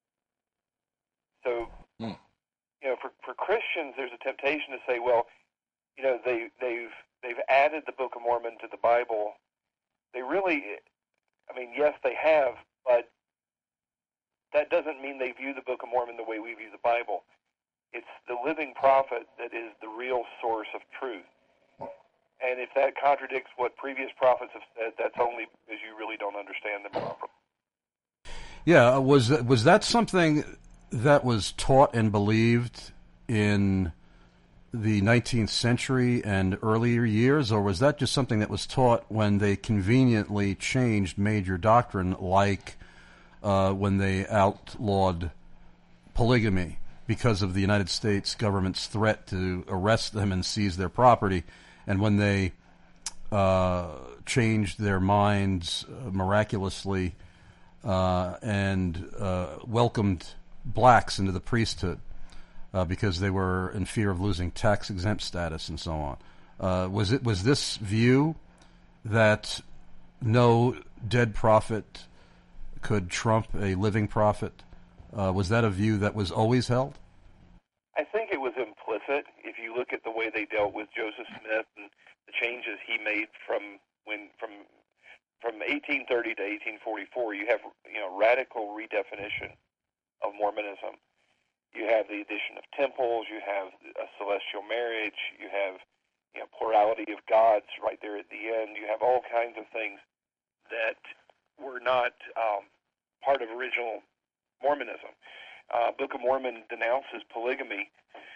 So, mm. you know, for, for Christians, there's a temptation to say, well, you know, they, they've they've added the Book of Mormon to the Bible. They really, I mean, yes, they have, but that doesn't mean they view the Book of Mormon the way we view the Bible. It's the living prophet that is the real source of truth. And if that contradicts what previous prophets have said, that's only because you really don't understand them properly. Yeah, was was that something that was taught and believed in the nineteenth century and earlier years, or was that just something that was taught when they conveniently changed major doctrine, like uh, when they outlawed polygamy because of the United States government's threat to arrest them and seize their property, and when they uh, changed their minds uh, miraculously uh, and uh, welcomed blacks into the priesthood uh, because they were in fear of losing tax-exempt status and so on. Uh, was it was this view that no dead prophet could trump a living prophet? Uh, was that a view that was always held? I think it was implicit. If you look at the way they dealt with Joseph Smith and the changes he made from when from from eighteen thirty to eighteen forty-four, you have you know radical redefinition of Mormonism. You have the addition of temples. You have a celestial marriage. You have you know plurality of gods right there at the end. You have all kinds of things that were not um, part of original Mormonism. Uh, Book of Mormon denounces polygamy.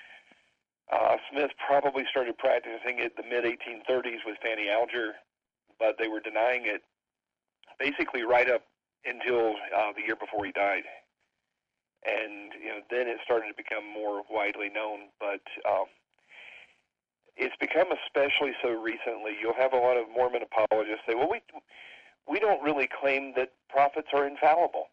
Uh, Smith probably started practicing it in the mid eighteen thirties with Fanny Alger, but they were denying it basically right up until uh, the year before he died. And you know, then it started to become more widely known. But um, it's become especially so recently. You'll have a lot of Mormon apologists say, "Well, we we don't really claim that prophets are infallible."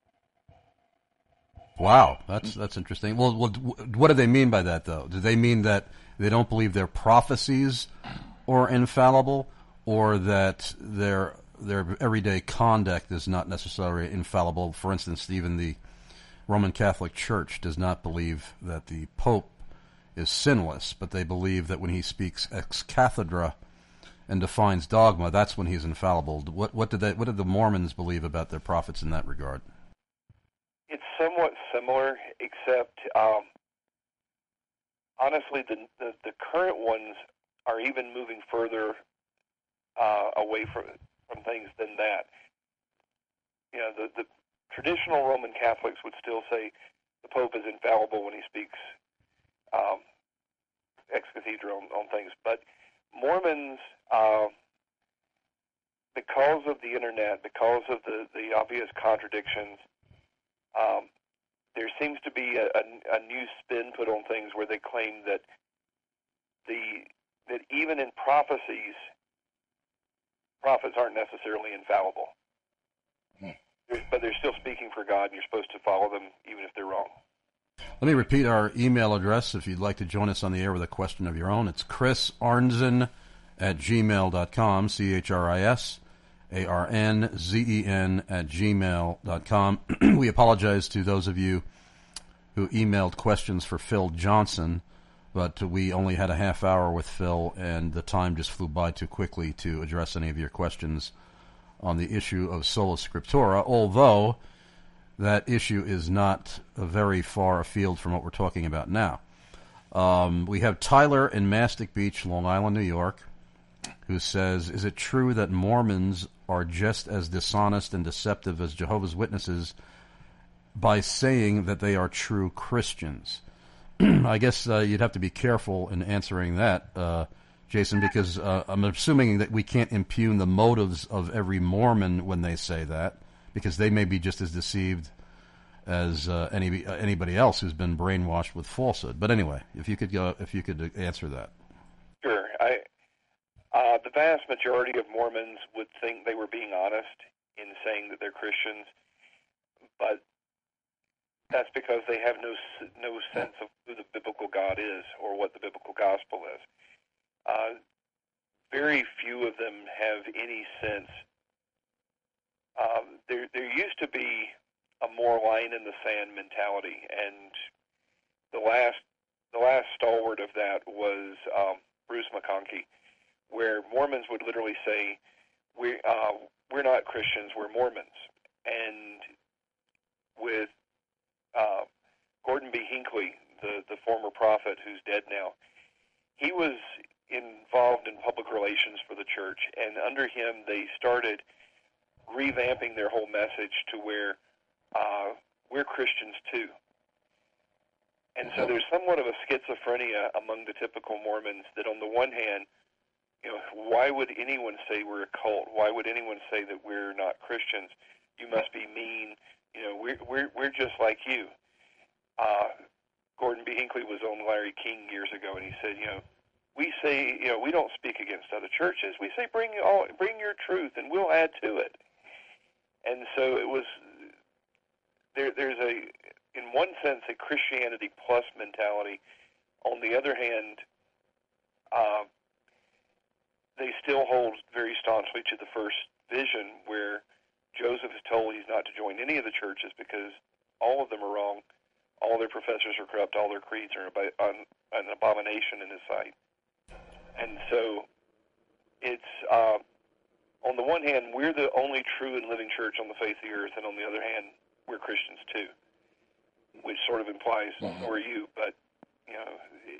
Wow, that's that's interesting. Well, what do they mean by that, though? Do they mean that they don't believe their prophecies are infallible, or that their their everyday conduct is not necessarily infallible? For instance, even the Roman Catholic Church does not believe that the Pope is sinless, but they believe that when he speaks ex cathedra and defines dogma, that's when he's infallible. What what did they, what did the Mormons believe about their prophets in that regard? it's somewhat similar, except um, honestly, the, the the current ones are even moving further uh, away from from things than that. You know, the, the traditional Roman Catholics would still say the Pope is infallible when he speaks um, ex cathedra on, on things, but Mormons, uh, because of the internet, because of the, the obvious contradictions, um, there seems to be a, a, a new spin put on things where they claim that the that even in prophecies, prophets aren't necessarily infallible. Hmm. But they're still speaking for God, and you're supposed to follow them even if they're wrong. Let me repeat our email address if you'd like to join us on the air with a question of your own. It's Chris Arnzen at gmail dot com, C H R I S A R N Z E N at gmail dot com. We apologize to those of you who emailed questions for Phil Johnson, but we only had a half hour with Phil, and the time just flew by too quickly to address any of your questions on the issue of Sola Scriptura, although that issue is not uh, very far afield from what we're talking about now. Um, we have Tyler in Mastic Beach, Long Island, New York, who says, is it true that Mormons are just as dishonest and deceptive as Jehovah's Witnesses by saying that they are true Christians? I guess uh, you'd have to be careful in answering that, uh, Jason, because uh, I'm assuming that we can't impugn the motives of every Mormon when they say that, because they may be just as deceived as uh, any uh, anybody else who's been brainwashed with falsehood. But anyway, if you could go, if you could answer that. Sure. I uh, the vast majority of Mormons would think they were being honest in saying that they're Christians, but that's because they have no no sense of who the biblical God is or what the biblical gospel is. Uh, very few of them have any sense. Um, there, there used to be a more line in the sand mentality, and the last, the last stalwart of that was um, Bruce McConkie, where Mormons would literally say, "We, uh, we're not Christians, we're Mormons." And with uh, Gordon B. Hinckley, the the former prophet who's dead now, he was involved in public relations for the church, and under him they started revamping their whole message to where uh, we're Christians too. And so there's somewhat of a schizophrenia among the typical Mormons that on the one hand, you know, why would anyone say we're a cult? Why would anyone say that we're not Christians? You must be mean. You know, we're we're we're just like you. Uh, Gordon B. Hinckley was on Larry King years ago, and he said, you know, we say, you know, we don't speak against other churches. We say, bring all, bring your truth, and we'll add to it. And so it was, there, there's a, in one sense, a Christianity plus mentality. On the other hand, uh, they still hold very staunchly to the first vision where Joseph is told he's not to join any of the churches because all of them are wrong, all their professors are corrupt, all their creeds are an abomination in his sight. And so it's, uh, on the one hand, we're the only true and living church on the face of the earth, and on the other hand, we're Christians too, which sort of implies, mm-hmm. so are you. But, you know,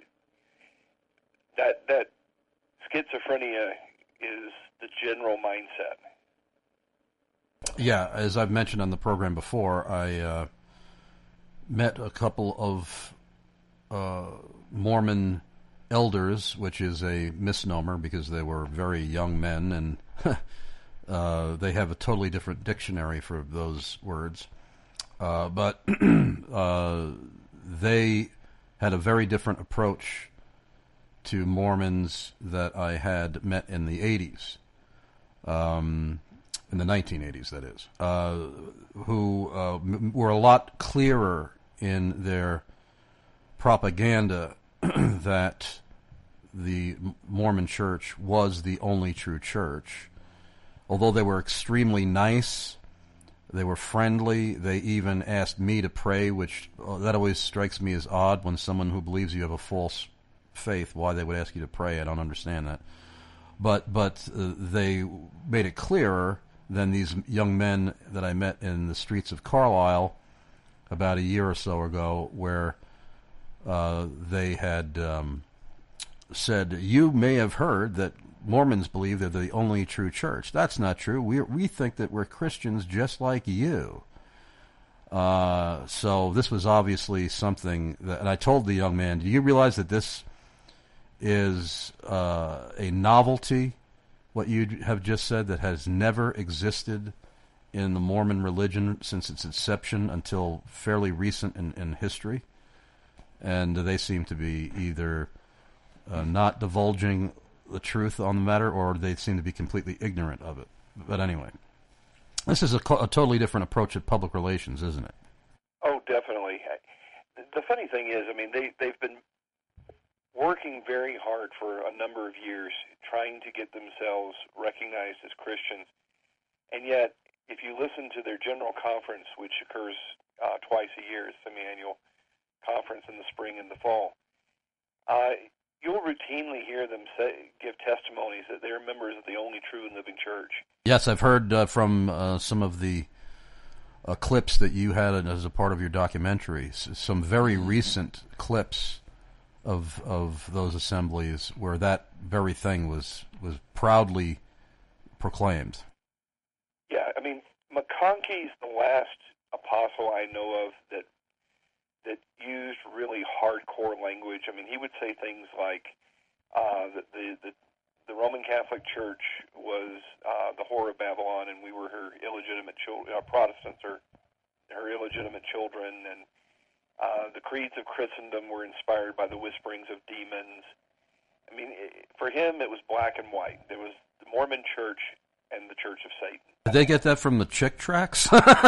that that schizophrenia is the general mindset. Yeah, as I've mentioned on the program before, I uh, met a couple of uh, Mormon elders, which is a misnomer because they were very young men, and uh, they have a totally different dictionary for those words. Uh, but uh, they had a very different approach to Mormons that I had met in the eighties, um, in the nineteen eighties, that is, uh, who uh, m- were a lot clearer in their propaganda that the Mormon Church was the only true church. Although they were extremely nice, they were friendly, they even asked me to pray, which uh, that always strikes me as odd when someone who believes you have a false faith, why they would ask you to pray. I don't understand that. But but uh, they made it clearer than these young men that I met in the streets of Carlisle about a year or so ago where uh, they had um, said, you may have heard that Mormons believe they're the only true church. That's not true. We we think that we're Christians just like you. Uh, so this was obviously something that, and I told the young man, do you realize that this is uh, a novelty, what you have just said, that has never existed in the Mormon religion since its inception until fairly recent in, in history? And they seem to be either uh, not divulging the truth on the matter, or they seem to be completely ignorant of it. But anyway, this is a, a totally different approach at public relations, isn't it? Oh, definitely. The funny thing is, I mean, they, they've been working very hard for a number of years trying to get themselves recognized as Christians. And yet, if you listen to their general conference, which occurs uh, twice a year, it's a semi-annual conference in the spring and the fall, uh, you'll routinely hear them say, give testimonies that they're members of the only true and living church. Yes, I've heard uh, from uh, some of the uh, clips that you had as a part of your documentary, some very recent clips of of those assemblies where that very thing was, was proudly proclaimed. Yeah, I mean, McConkey's the last apostle I know of that that used really hardcore language. I mean, he would say things like uh, that the, the the Roman Catholic Church was uh, the whore of Babylon, and we were her illegitimate children. Uh, Protestants are her illegitimate children, and uh, the creeds of Christendom were inspired by the whisperings of demons. I mean, it, for him, it was black and white. There was the Mormon Church and the Church of Satan. Did they get that from the Chick tracts?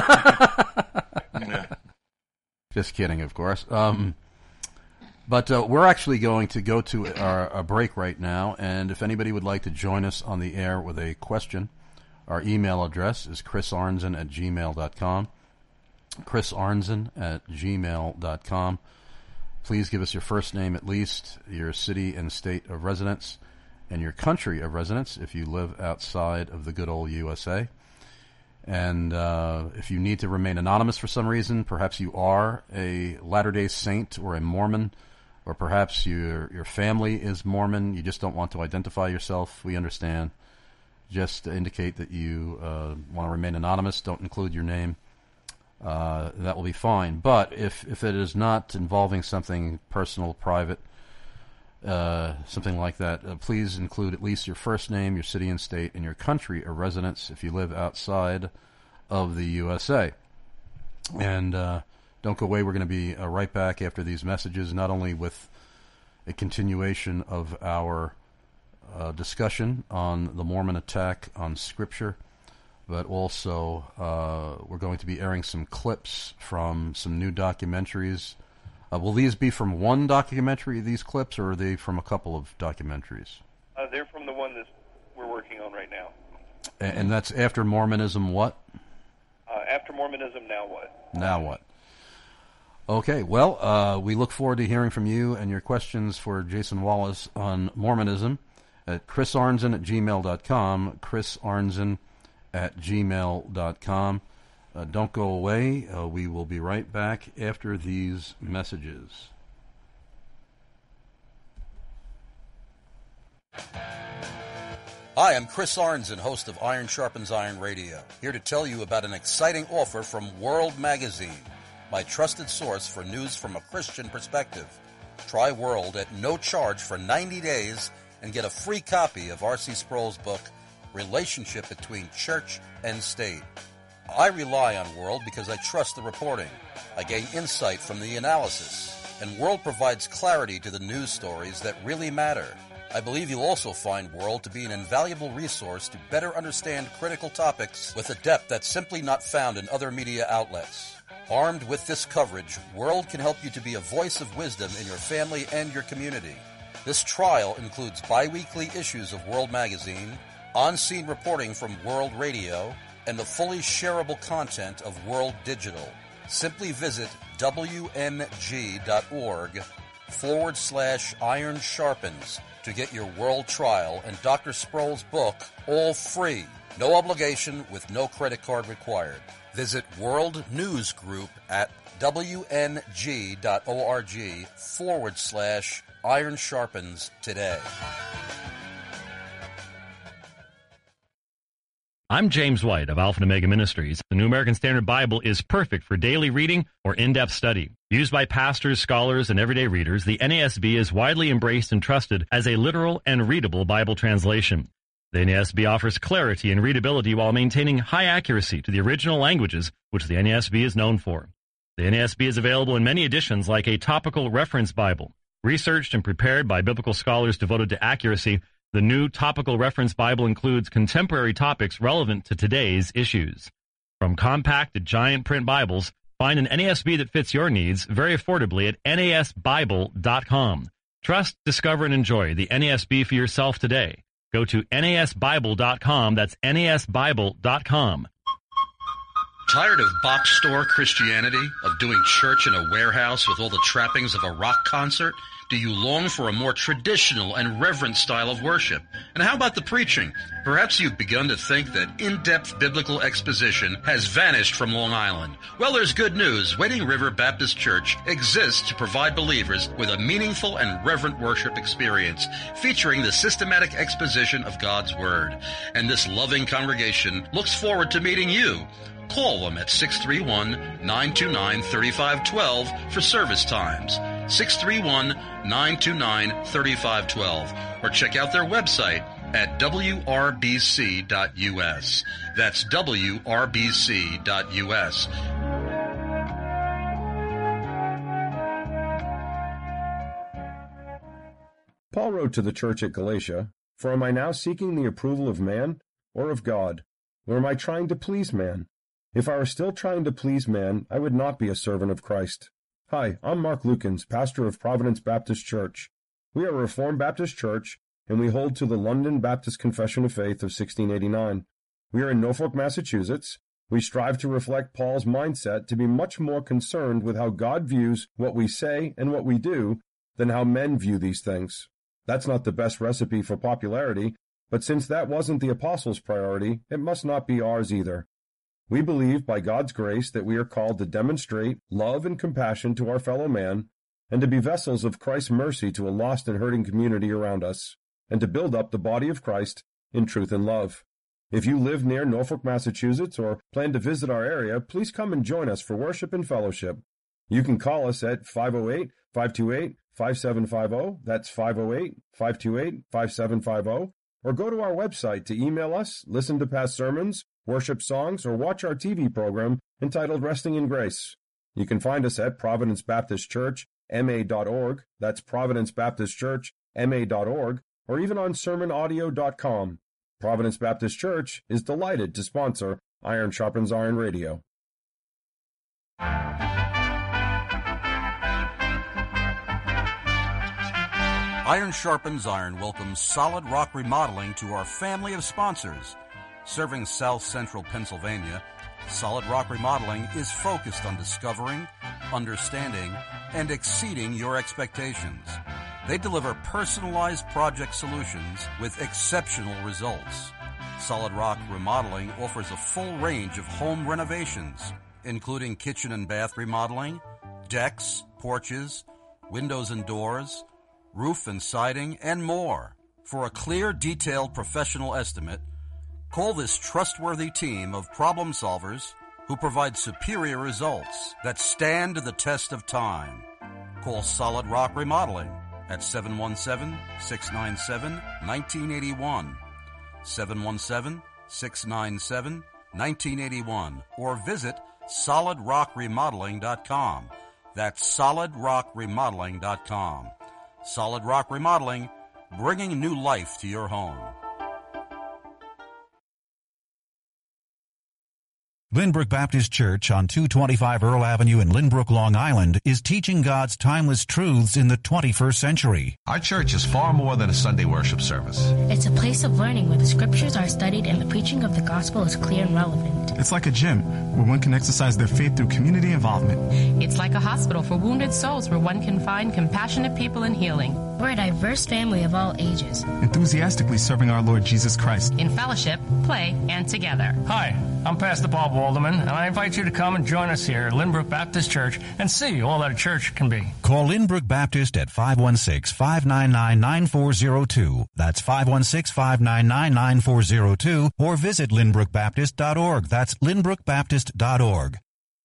Yeah. Just kidding, of course. Um, but uh, we're actually going to go to our, our break right now, and if anybody would like to join us on the air with a question, our email address is chrisarnzen at gmail dot com. chrisarnzen at gmail dot com. Please give us your first name at least, your city and state of residence, and your country of residence if you live outside of the good old U S A. And uh, if you need to remain anonymous for some reason, perhaps you are a Latter-day Saint or a Mormon, or perhaps your your family is Mormon, you just don't want to identify yourself, we understand. Just to indicate that you uh, want to remain anonymous, don't include your name. Uh, that will be fine. But if, if it is not involving something personal, private, uh, something like that, uh, please include at least your first name, your city and state, and your country of residence if you live outside of the U S A. And uh, don't go away. We're going to be uh, right back after these messages, not only with a continuation of our uh, discussion on the Mormon attack on Scripture, but also uh, we're going to be airing some clips from some new documentaries. Uh, will these be from one documentary, these clips, or are they from a couple of documentaries? Uh, they're from the one that we're working on right now. And, and that's After Mormonism what? Uh, after Mormonism, now what? Now what? Okay, well, uh, we look forward to hearing from you and your questions for Jason Wallace on Mormonism at chrisarnzen at gmail dot com, chrisarnzen at gmail dot com. Uh, don't go away. Uh, we will be right back after these messages. Hi, I'm Chris Arnzen, host of Iron Sharpens Iron Radio, here to tell you about an exciting offer from World Magazine, my trusted source for news from a Christian perspective. Try World at no charge for ninety days and get a free copy of R C Sproul's book, Relationship Between Church and State. I rely on World because I trust the reporting. I gain insight from the analysis, and World provides clarity to the news stories that really matter. I believe you'll also find World to be an invaluable resource to better understand critical topics with a depth that's simply not found in other media outlets. Armed with this coverage, World can help you to be a voice of wisdom in your family and your community. This trial includes bi-weekly issues of World Magazine, on-scene reporting from World Radio, and the fully shareable content of World Digital. Simply visit wmg.org forward slash iron sharpens to get your World trial and Doctor Sproul's book all free. No obligation with no credit card required. Visit World News Group at W N G dot org forward slash Iron Sharpens today. I'm James White of Alpha and Omega Ministries. The New American Standard Bible is perfect for daily reading or in-depth study. Used by pastors, scholars, and everyday readers, the N A S B is widely embraced and trusted as a literal and readable Bible translation. The N A S B offers clarity and readability while maintaining high accuracy to the original languages, which the N A S B is known for. The N A S B is available in many editions like a topical reference Bible. Researched and prepared by biblical scholars devoted to accuracy, the new Topical Reference Bible includes contemporary topics relevant to today's issues. From compact to giant print Bibles, find an N A S B that fits your needs very affordably at N A S Bible dot com. Trust, discover, and enjoy the N A S B for yourself today. Go to N A S Bible dot com. That's N A S Bible dot com. Tired of box store Christianity, of doing church in a warehouse with all the trappings of a rock concert? Do you long for a more traditional and reverent style of worship? And how about the preaching? Perhaps you've begun to think that in-depth biblical exposition has vanished from Long Island. Well, there's good news. Wading River Baptist Church exists to provide believers with a meaningful and reverent worship experience featuring the systematic exposition of God's Word. And this loving congregation looks forward to meeting you. Call them at six three one, nine two nine, three five one two for service times. six three one, nine two nine, three five one two, or check out their website at W R B C dot U S. That's W R B C dot U S. Paul wrote to the church at Galatia, "For am I now seeking the approval of man or of God? Or am I trying to please man? If I were still trying to please man, I would not be a servant of Christ." Hi, I'm Mark Lukens, pastor of Providence Baptist Church. We are a Reformed Baptist church, and we hold to the London Baptist Confession of Faith of sixteen eighty-nine. We are in Norfolk, Massachusetts. We strive to reflect Paul's mindset to be much more concerned with how God views what we say and what we do than how men view these things. That's not the best recipe for popularity, but since that wasn't the apostles' priority, it must not be ours either. We believe, by God's grace, that we are called to demonstrate love and compassion to our fellow man, and to be vessels of Christ's mercy to a lost and hurting community around us, and to build up the body of Christ in truth and love. If you live near Norfolk, Massachusetts, or plan to visit our area, please come and join us for worship and fellowship. You can call us at five oh eight, five two eight, five seven five zero, that's five oh eight, five two eight, five seven five zero, or go to our website to email us, listen to past sermons, worship songs, or watch our T V program entitled Resting in Grace. You can find us at Providence Baptist Church, M A dot org, that's Providence Baptist Church, M A dot org, or even on sermon audio dot com. Providence Baptist Church is delighted to sponsor Iron Sharpens Iron Radio. Iron Sharpens Iron welcomes Solid Rock Remodeling to our family of sponsors. Serving South Central Pennsylvania, Solid Rock Remodeling is focused on discovering, understanding, and exceeding your expectations. They deliver personalized project solutions with exceptional results. Solid Rock Remodeling offers a full range of home renovations, including kitchen and bath remodeling, decks, porches, windows and doors, roof and siding, and more. For a clear, detailed professional estimate, call this trustworthy team of problem solvers who provide superior results that stand the test of time. Call Solid Rock Remodeling at seven one seven, six nine seven, one nine eight one, seven one seven, six nine seven, one nine eight one, or visit solid rock remodeling dot com. That's solid rock remodeling dot com. Solid Rock Remodeling, bringing new life to your home. Lynbrook Baptist Church on two twenty-five Earl Avenue in Lynbrook, Long Island is teaching God's timeless truths in the twenty-first century. Our church is far more than a Sunday worship service. It's a place of learning where the scriptures are studied and the preaching of the gospel is clear and relevant. It's like a gym where one can exercise their faith through community involvement. It's like a hospital for wounded souls where one can find compassionate people and healing. We're a diverse family of all ages, enthusiastically serving our Lord Jesus Christ in fellowship, play, and together. Hi, I'm Pastor Bob Walderman, and I invite you to come and join us here at Lynbrook Baptist Church and see all that a church can be. Call Lynbrook Baptist at five one six, five nine nine, nine four zero two. That's five one six, five nine nine, nine four zero two, or visit lynbrook baptist dot org. That's lynbrook baptist dot org.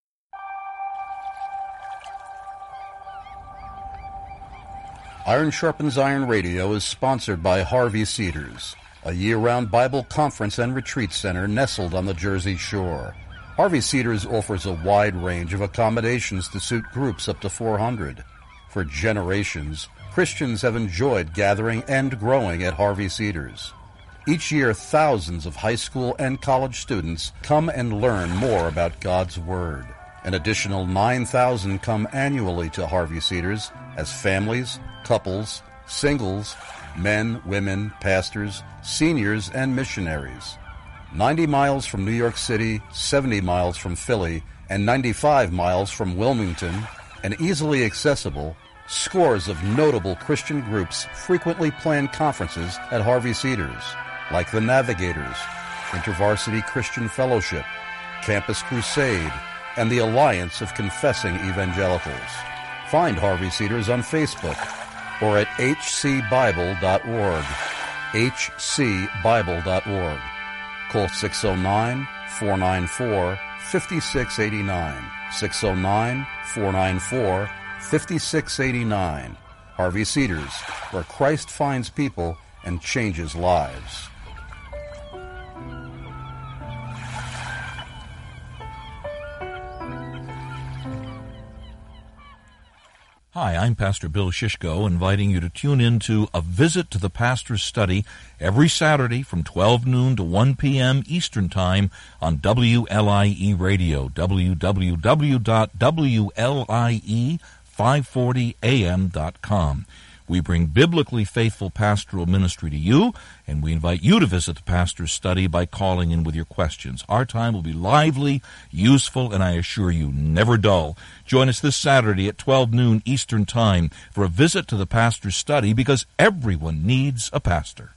Iron Sharpens Iron Radio is sponsored by Harvey Cedars, a year-round Bible conference and retreat center nestled on the Jersey Shore. Harvey Cedars offers a wide range of accommodations to suit groups up to four hundred. For generations, Christians have enjoyed gathering and growing at Harvey Cedars. Each year, thousands of high school and college students come and learn more about God's Word. An additional nine thousand come annually to Harvey Cedars as families, couples, singles, men, women, pastors, seniors, and missionaries. ninety miles from New York City, seventy miles from Philly, and ninety-five miles from Wilmington, and easily accessible, scores of notable Christian groups frequently plan conferences at Harvey Cedars, like the Navigators, InterVarsity Christian Fellowship, Campus Crusade, and the Alliance of Confessing Evangelicals. Find Harvey Cedars on Facebook or at h c bible dot org, h c bible dot org. Call six oh nine, four nine four, five six eight nine, six oh nine, four nine four, five six eight nine. Harvey Cedars, where Christ finds people and changes lives. Hi, I'm Pastor Bill Shishko, inviting you to tune in to A Visit to the Pastor's Study every Saturday from twelve noon to one p.m. Eastern Time on W L I E Radio, w w w dot w l i e five forty a m dot com. We bring biblically faithful pastoral ministry to you, and we invite you to visit the Pastor's Study by calling in with your questions. Our time will be lively, useful, and I assure you, never dull. Join us this Saturday at twelve noon Eastern Time for a visit to the Pastor's Study, because everyone needs a pastor.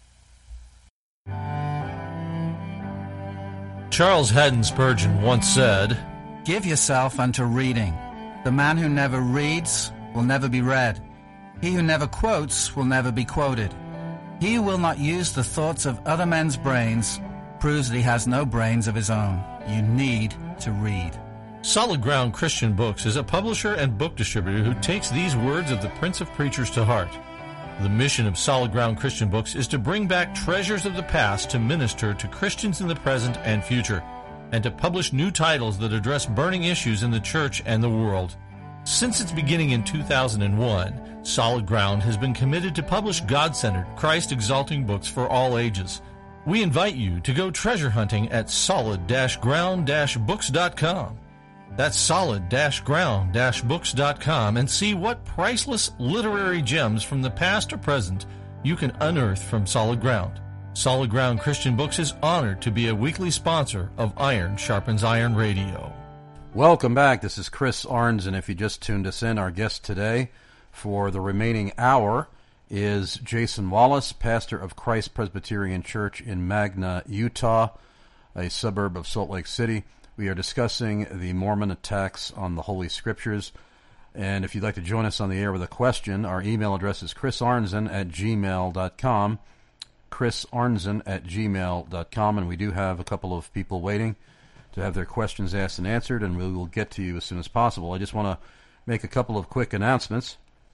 Charles Haddon Spurgeon once said, "Give yourself unto reading. The man who never reads will never be read. He who never quotes will never be quoted. He who will not use the thoughts of other men's brains proves that he has no brains of his own. You need to read." Solid Ground Christian Books is a publisher and book distributor who takes these words of the Prince of Preachers to heart. The mission of Solid Ground Christian Books is to bring back treasures of the past to minister to Christians in the present and future, and to publish new titles that address burning issues in the church and the world. Since its beginning in two thousand one, Solid Ground has been committed to publish God-centered, Christ-exalting books for all ages. We invite you to go treasure hunting at solid ground books dot com. That's solid ground books dot com, and see what priceless literary gems from the past or present you can unearth from Solid Ground. Solid Ground Christian Books is honored to be a weekly sponsor of Iron Sharpens Iron Radio. Welcome back. This is Chris Arns, and if you just tuned us in, our guest today for the remaining hour is Jason Wallace, pastor of Christ Presbyterian Church in Magna, Utah, a suburb of Salt Lake City. We are discussing the Mormon attacks on the Holy Scriptures. And if you'd like to join us on the air with a question, our email address is chrisarnzen at gmail dot com, chrisarnzen at gmail dot com, and we do have a couple of people waiting to have their questions asked and answered, and we will get to you as soon as possible. I just want to make a couple of quick announcements,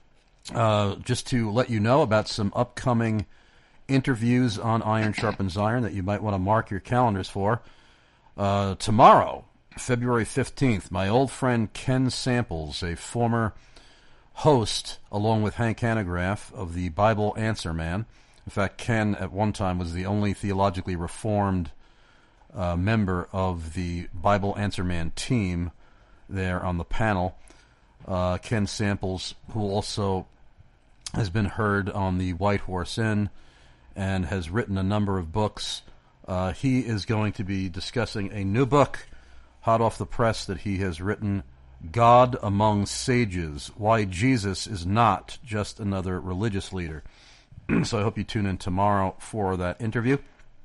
uh, just to let you know about some upcoming interviews on Iron Sharpens Iron that you might want to mark your calendars for. Uh, tomorrow, February fifteenth, my old friend Ken Samples, a former host, along with Hank Hanegraaff, of the Bible Answer Man. In fact, Ken at one time was the only theologically reformed uh, member of the Bible Answer Man team there on the panel. Uh, Ken Samples, who also has been heard on the White Horse Inn and has written a number of books. Uh, he is going to be discussing a new book, hot off the press, that he has written God Among Sages, Why Jesus is Not Just Another Religious Leader. So I hope you tune in tomorrow for that interview.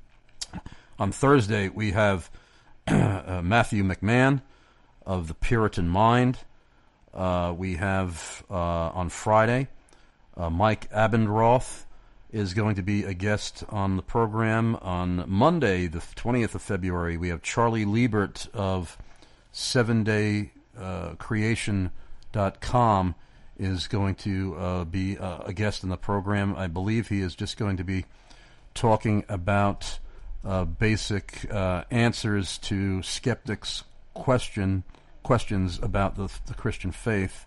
On Thursday, we have uh, Matthew McMahon of the Puritan Mind. Uh, we have uh, on Friday, uh, Mike Abendroth is going to be a guest on the program. On Monday, the twentieth of February, we have Charlie Liebert of seven day creation dot com is going to uh, be uh, a guest in the program. I believe he is just going to be talking about uh, basic uh, answers to skeptics' question questions about the, the Christian faith.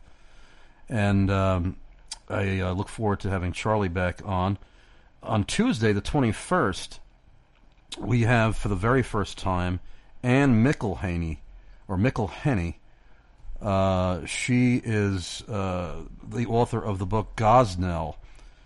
And um, I uh, look forward to having Charlie back on. On Tuesday, the twenty-first, we have, for the very first time, Anne McElhaney, or McElhenney. Uh, she is uh, the author of the book Gosnell.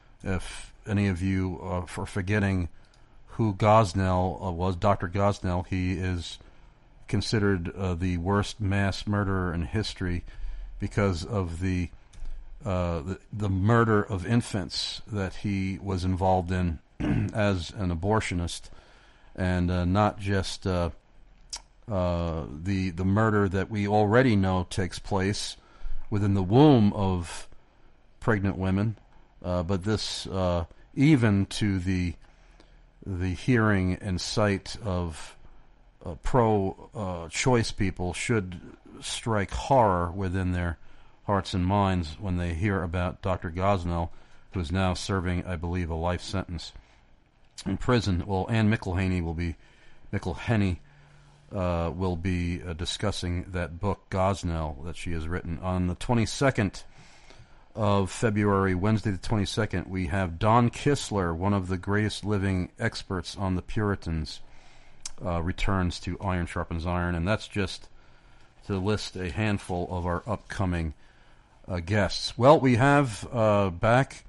If any of you are for forgetting who Gosnell uh, was, Doctor Gosnell, he is considered uh, the worst mass murderer in history because of the, uh, the the murder of infants that he was involved in as an abortionist, and uh, not just uh, uh, the the murder that we already know takes place within the womb of pregnant women, uh, but this uh, even to the the hearing and sight of Uh, pro-choice uh, people should strike horror within their hearts and minds when they hear about Doctor Gosnell, who is now serving, I believe, a life sentence in prison. Well, Anne McElhaney will be, McElhenney uh, will be uh, discussing that book, Gosnell, that she has written. On the twenty-second of February, Wednesday the twenty-second, we have Don Kistler, one of the greatest living experts on the Puritans, Uh, returns to Iron Sharpens Iron, and that's just to list a handful of our upcoming uh, guests. Well, we have uh, back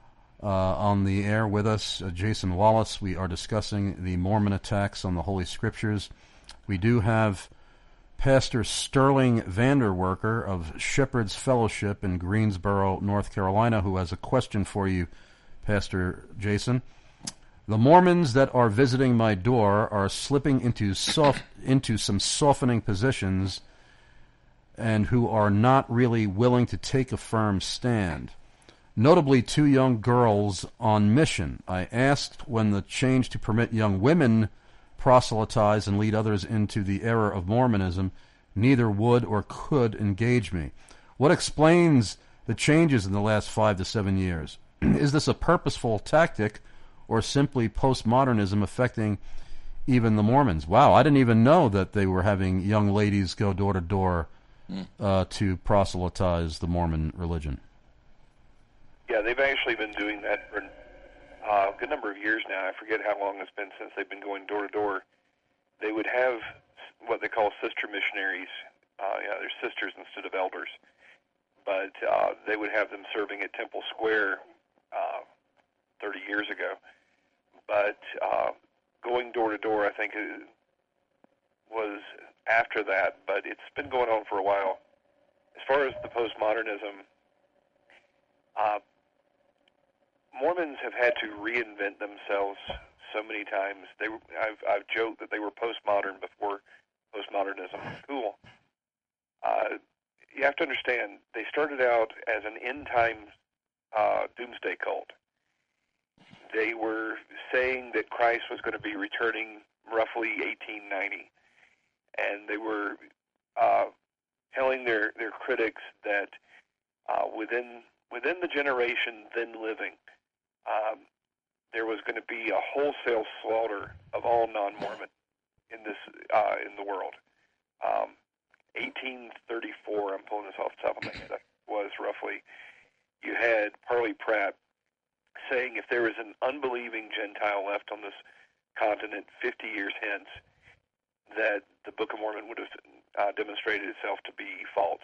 uh, on the air with us uh, Jason Wallace. We are discussing the Mormon attacks on the Holy Scriptures. We do have Pastor Sterling Vanderwerker of Shepherd's Fellowship in Greensboro, North Carolina, who has a question for you, Pastor Jason. The Mormons that are visiting my door are slipping into soft, into some softening positions and who are not really willing to take a firm stand. Notably, two young girls on mission. I asked when the change to permit young women proselytize and lead others into the error of Mormonism, neither would or could engage me. What explains the changes in the last five to seven years? Is this a purposeful tactic or simply postmodernism affecting even the Mormons? Wow, I didn't even know that they were having young ladies go door to door uh, to proselytize the Mormon religion. Yeah, they've actually been doing that for uh, a good number of years now. I forget how long it's been since they've been going door to door. They would have what they call sister missionaries. Uh, yeah, they're sisters instead of elders. But uh, they would have them serving at Temple Square uh, thirty years ago. But uh, going door to door, I think, it was after that. But it's been going on for a while. As far as the postmodernism, uh, Mormons have had to reinvent themselves so many times. They, were, I've, I've joked that they were postmodern before postmodernism was cool. Uh, you have to understand, they started out as an end-time uh, doomsday cult. They were saying that Christ was going to be returning roughly eighteen ninety, and they were uh, telling their, their critics that uh, within within the generation then living, um, there was going to be a wholesale slaughter of all non-Mormon in this uh, in the world. Um, eighteen thirty-four, I'm pulling this off the top of my head, was roughly. You had Parley Pratt saying if there was an unbelieving Gentile left on this continent fifty years hence, that the Book of Mormon would have uh, demonstrated itself to be false.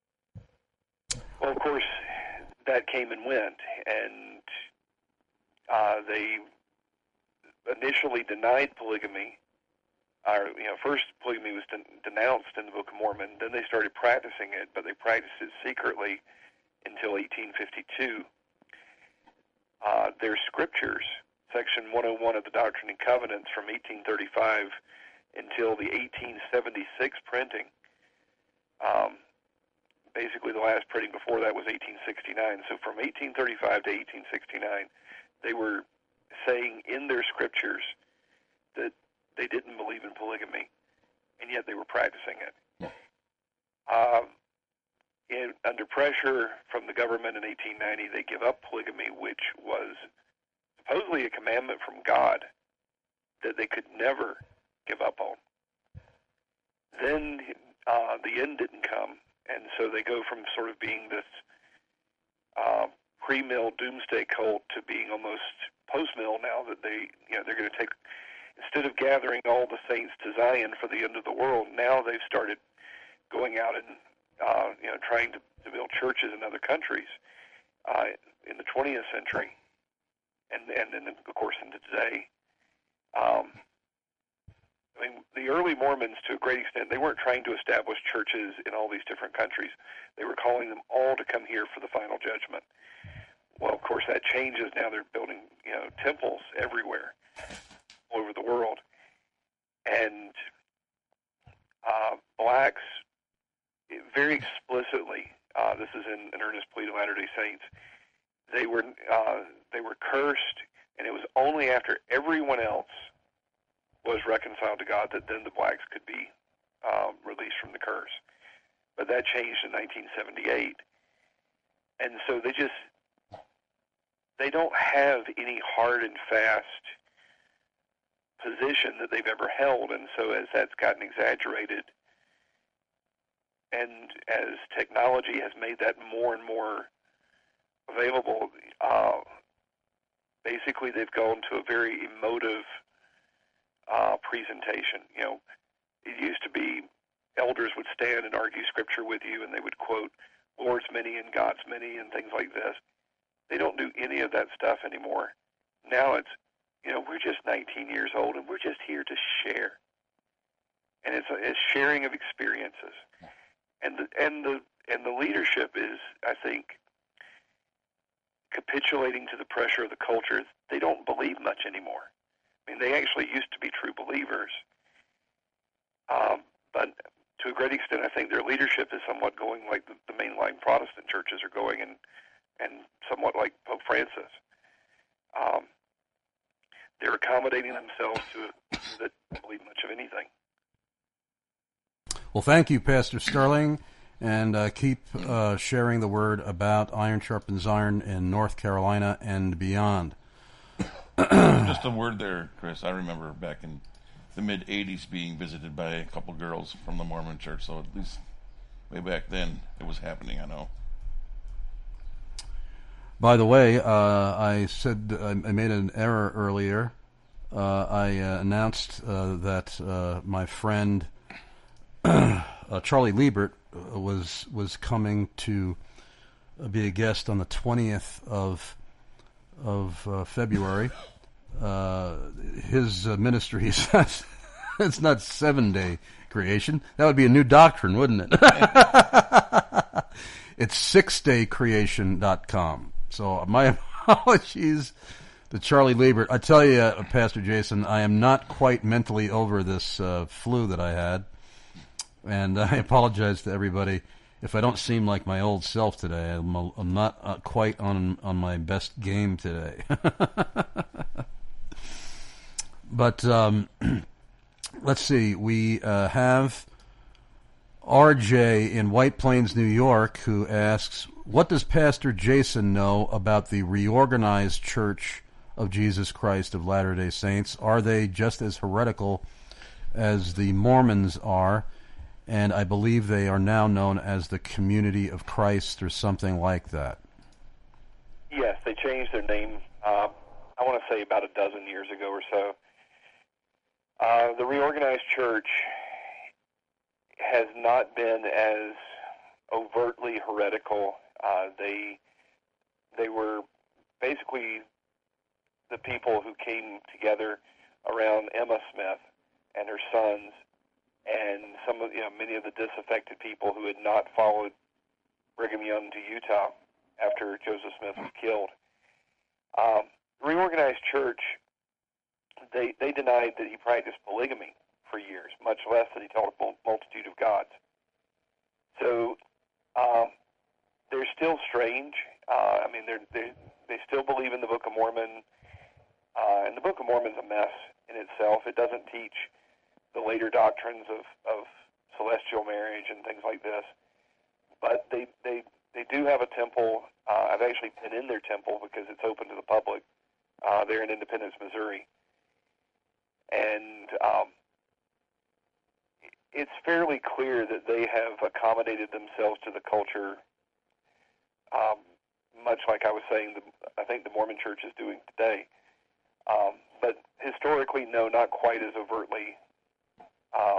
Well, of course, that came and went, and uh, they initially denied polygamy or, you know, first polygamy was den- denounced in the Book of Mormon. Then they started practicing it, but they practiced it secretly until eighteen fifty-two. Uh, their scriptures, Section one oh one of the Doctrine and Covenants from eighteen thirty-five until the eighteen seventy-six printing. Um, basically, the last printing before that was eighteen sixty-nine. So from eighteen thirty-five to eighteen sixty-nine, they were saying in their scriptures that they didn't believe in polygamy, and yet they were practicing it. Um, in, under pressure from the government in eighteen ninety, they give up polygamy, which was supposedly a commandment from God that they could never give up on. Then uh, the end didn't come, and so they go from sort of being this uh, pre-mill doomsday cult to being almost post-mill now that they, you know, they're going to take, instead of gathering all the saints to Zion for the end of the world, now they've started going out and, uh, you know, trying to, to build churches in other countries uh, in the twentieth century, and and then of course into today. Um, I mean, the early Mormons, to a great extent, they weren't trying to establish churches in all these different countries. They were calling them all to come here for the final judgment. Well, of course, that changes now. They're building, you know, temples everywhere, all over the world, and uh, blacks very explicitly. Uh, this is in an earnest plea to Latter-day Saints. They were uh, they were cursed, and it was only after everyone else was reconciled to God that then the blacks could be uh, released from the curse. But that changed in nineteen seventy-eight, and so they just they don't have any hard and fast position that they've ever held, and so as that's gotten exaggerated, and as technology has made that more and more available, uh, basically they've gone to a very emotive uh, presentation. You know, it used to be elders would stand and argue scripture with you, and they would quote Lord's many and God's many and things like this. They don't do any of that stuff anymore. Now it's, you know, we're just nineteen years old, and we're just here to share. And it's a, it's sharing of experiences. And the, and the and the leadership is, I think, capitulating to the pressure of the culture. They don't believe much anymore. I mean, they actually used to be true believers. Um, but to a great extent, I think their leadership is somewhat going like the, the mainline Protestant churches are going, and and somewhat like Pope Francis. Um, they're accommodating themselves to a that don't believe much of anything. Well, thank you, Pastor Sterling, and uh, keep uh, sharing the word about Iron Sharpens Iron in North Carolina and beyond. Just a word there, Chris. I remember back in the mid-eighties being visited by a couple girls from the Mormon church, so at least way back then it was happening, I know. By the way, uh, I said I made an error earlier. Uh, I uh, announced uh, that uh, my friend uh, Charlie Liebert was was coming to be a guest on the twentieth of of uh, February. Uh, his uh, ministry says it's not seven day creation. That would be a new doctrine, wouldn't it? It's six day creation dot com. So my apologies to Charlie Liebert. I tell you, uh, Pastor Jason, I am not quite mentally over this uh, flu that I had, and I apologize to everybody if I don't seem like my old self today. I'm, a, I'm not uh, quite on on my best game today. But um, let's see. We uh, have R J in White Plains, New York, who asks, what does Pastor Jason know about the Reorganized Church of Jesus Christ of Latter-day Saints? Are they just as heretical as the Mormons are? And I believe they are now known as the Community of Christ or something like that. Yes, they changed their name, uh, I want to say about a dozen years ago or so. Uh, the Reorganized Church has not been as overtly heretical. Uh, they they were basically the people who came together around Emma Smith, and her sons, and some of you know many of the disaffected people who had not followed Brigham Young to Utah after Joseph Smith was killed. Um, reorganized church, they they denied that he practiced polygamy for years, much less that he taught a multitude of gods. So um, they're still strange. Uh, I mean, they're, they they still believe in the Book of Mormon, uh, and the Book of Mormon's a mess in itself. It doesn't teach the later doctrines of, of celestial marriage and things like this. But they they, they do have a temple. Uh, I've actually been in their temple because it's open to the public. Uh, they're in Independence, Missouri. And um, it's fairly clear that they have accommodated themselves to the culture, um, much like I was saying, the, I think the Mormon Church is doing today. Um, but historically, no, not quite as overtly um,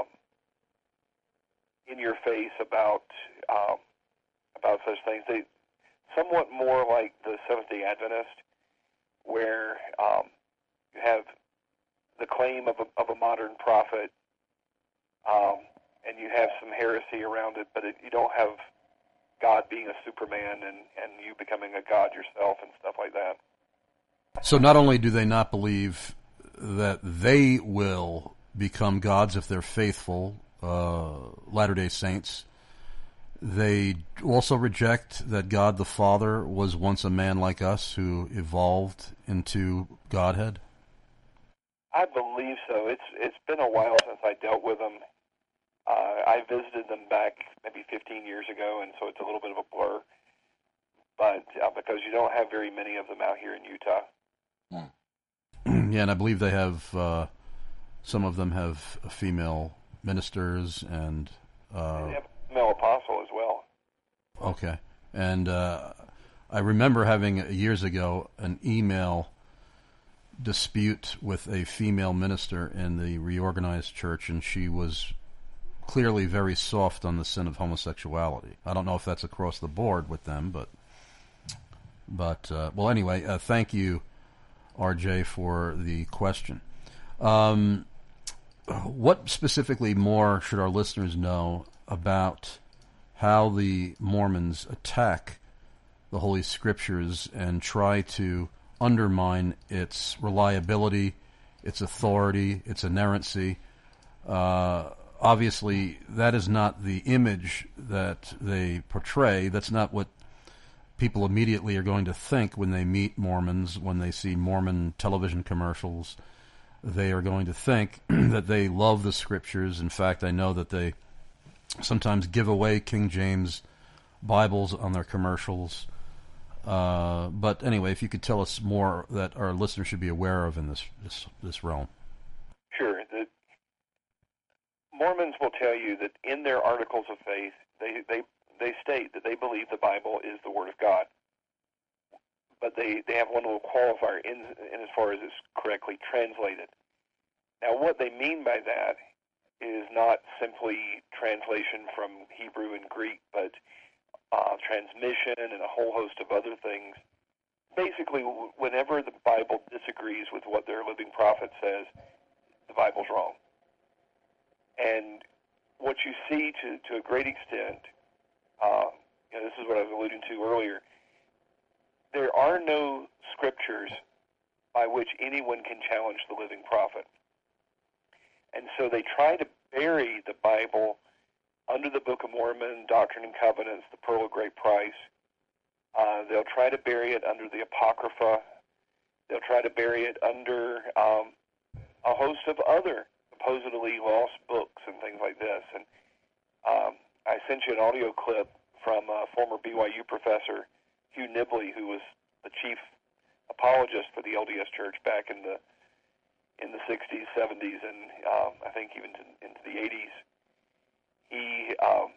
in your face about um, about such things. They somewhat more like the Seventh-day Adventist, where um, you have the claim of a, of a modern prophet, um, and you have some heresy around it, but it, you don't have God being a Superman and, and you becoming a god yourself and stuff like that. So not only do they not believe that they will become gods if they're faithful uh, Latter-day Saints, they also reject that God the Father was once a man like us who evolved into Godhead? I believe so. It's It's been a while since I dealt with them. Uh, I visited them back maybe fifteen years ago, and so it's a little bit of a blur. But uh, because you don't have very many of them out here in Utah. Yeah, and I believe they have, uh, some of them have female ministers and... Uh, they have a female apostle as well. Okay. And uh, I remember having, years ago, an email dispute with a female minister in the reorganized church, and she was clearly very soft on the sin of homosexuality. I don't know if that's across the board with them, but... But, uh, well, anyway, uh, thank you, R J, for the question. Um, what specifically more should our listeners know about how the Mormons attack the Holy Scriptures and try to undermine its reliability, its authority, its inerrancy? Uh, obviously, that is not the image that they portray. That's not what people immediately are going to think when they meet Mormons, when they see Mormon television commercials. They are going to think that they love the Scriptures. In fact, I know that they sometimes give away King James Bibles on their commercials. Uh, but anyway, if you could tell us more that our listeners should be aware of in this this, this realm. Sure. The Mormons will tell you that in their articles of faith, they, they They state that they believe the Bible is the Word of God, but they, they have one little qualifier in, in as far as it's correctly translated. Now, what they mean by that is not simply translation from Hebrew and Greek, but uh, transmission and a whole host of other things. Basically, whenever the Bible disagrees with what their living prophet says, the Bible's wrong. And what you see to, to a great extent, Uh, you know, this is what I was alluding to earlier. There are no scriptures by which anyone can challenge the living prophet. And so they try to bury the Bible under the Book of Mormon, Doctrine and Covenants, the Pearl of Great Price. Uh, they'll try to bury it under the Apocrypha. They'll try to bury it under um, a host of other supposedly lost books and things like this. And um, I sent you an audio clip from a former B Y U professor, Hugh Nibley, who was the chief apologist for the L D S Church back in the in the sixties, seventies, and um, I think even to, into the eighties. He um,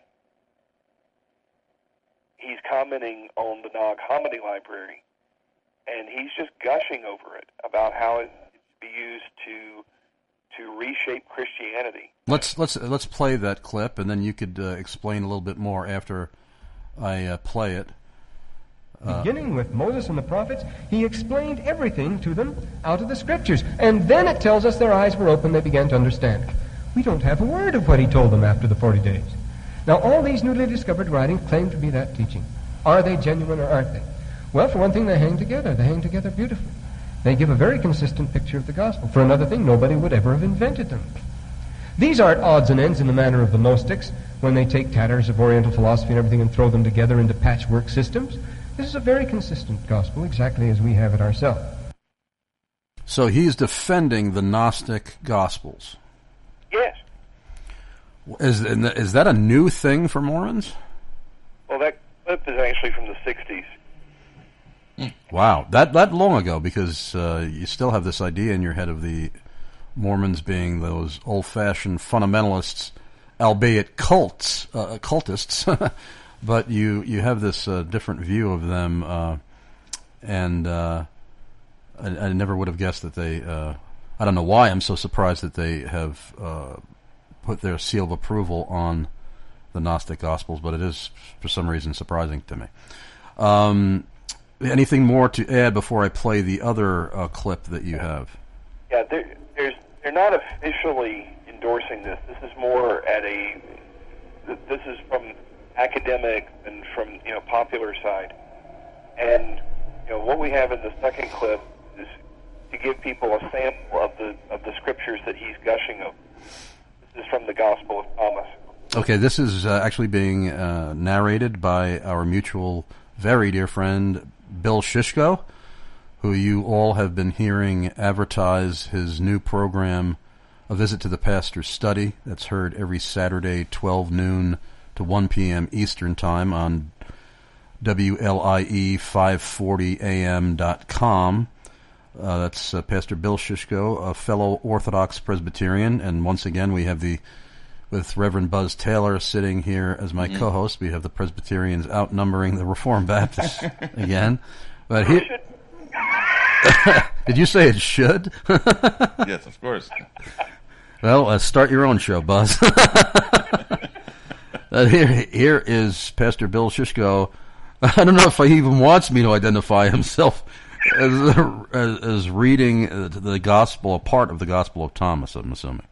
he's commenting on the Nag Hammadi Library, and he's just gushing over it about how it can be used to to reshape Christianity. Let's let's let's play that clip, and then you could uh, explain a little bit more after I uh, play it. Uh, Beginning with Moses and the prophets, he explained everything to them out of the Scriptures. And then it tells us their eyes were open, they began to understand. We don't have a word of what he told them after the forty days. Now, all these newly discovered writings claim to be that teaching. Are they genuine or aren't they? Well, for one thing, they hang together. They hang together beautifully. They give a very consistent picture of the gospel. For another thing, nobody would ever have invented them. These aren't odds and ends in the manner of the Gnostics, when they take tatters of Oriental philosophy and everything and throw them together into patchwork systems. This is a very consistent gospel, exactly as we have it ourselves. So he's defending the Gnostic Gospels. Yes. Is is that a new thing for Mormons? Well, that clip is actually from the sixties. Wow, that that long ago, because uh, you still have this idea in your head of the Mormons being those old-fashioned fundamentalists, albeit cults, uh, cultists, but you you have this uh, different view of them, uh, and uh, I, I never would have guessed that they. Uh, I don't know why I'm so surprised that they have uh, put their seal of approval on the Gnostic Gospels, but it is for some reason surprising to me. Um, anything more to add before I play the other uh, clip that you have? Yeah, there, there's they're not officially endorsing this. This is more at a. This is from academic and from you know popular side, and you know what we have in the second clip is to give people a sample of the of the scriptures that he's gushing of. This is from the Gospel of Thomas. Okay, this is uh, actually being uh, narrated by our mutual, very dear friend Bill Shishko, who you all have been hearing advertise his new program, A Visit to the Pastor's Study. That's heard every Saturday, twelve noon to one p.m. Eastern Time on W L I E five forty A M dot com. Uh, that's uh, Pastor Bill Shishko, a fellow Orthodox Presbyterian, and once again we have the, with Reverend Buzz Taylor sitting here as my mm-hmm. co-host, we have the Presbyterians outnumbering the Reformed Baptists again. But he, did you say it should? Yes, of course. Well, uh, start your own show, Buzz. uh, here, here is Pastor Bill Shishko. I don't know if he even wants me to identify himself as, as, as reading the gospel, a part of the Gospel of Thomas, I'm assuming.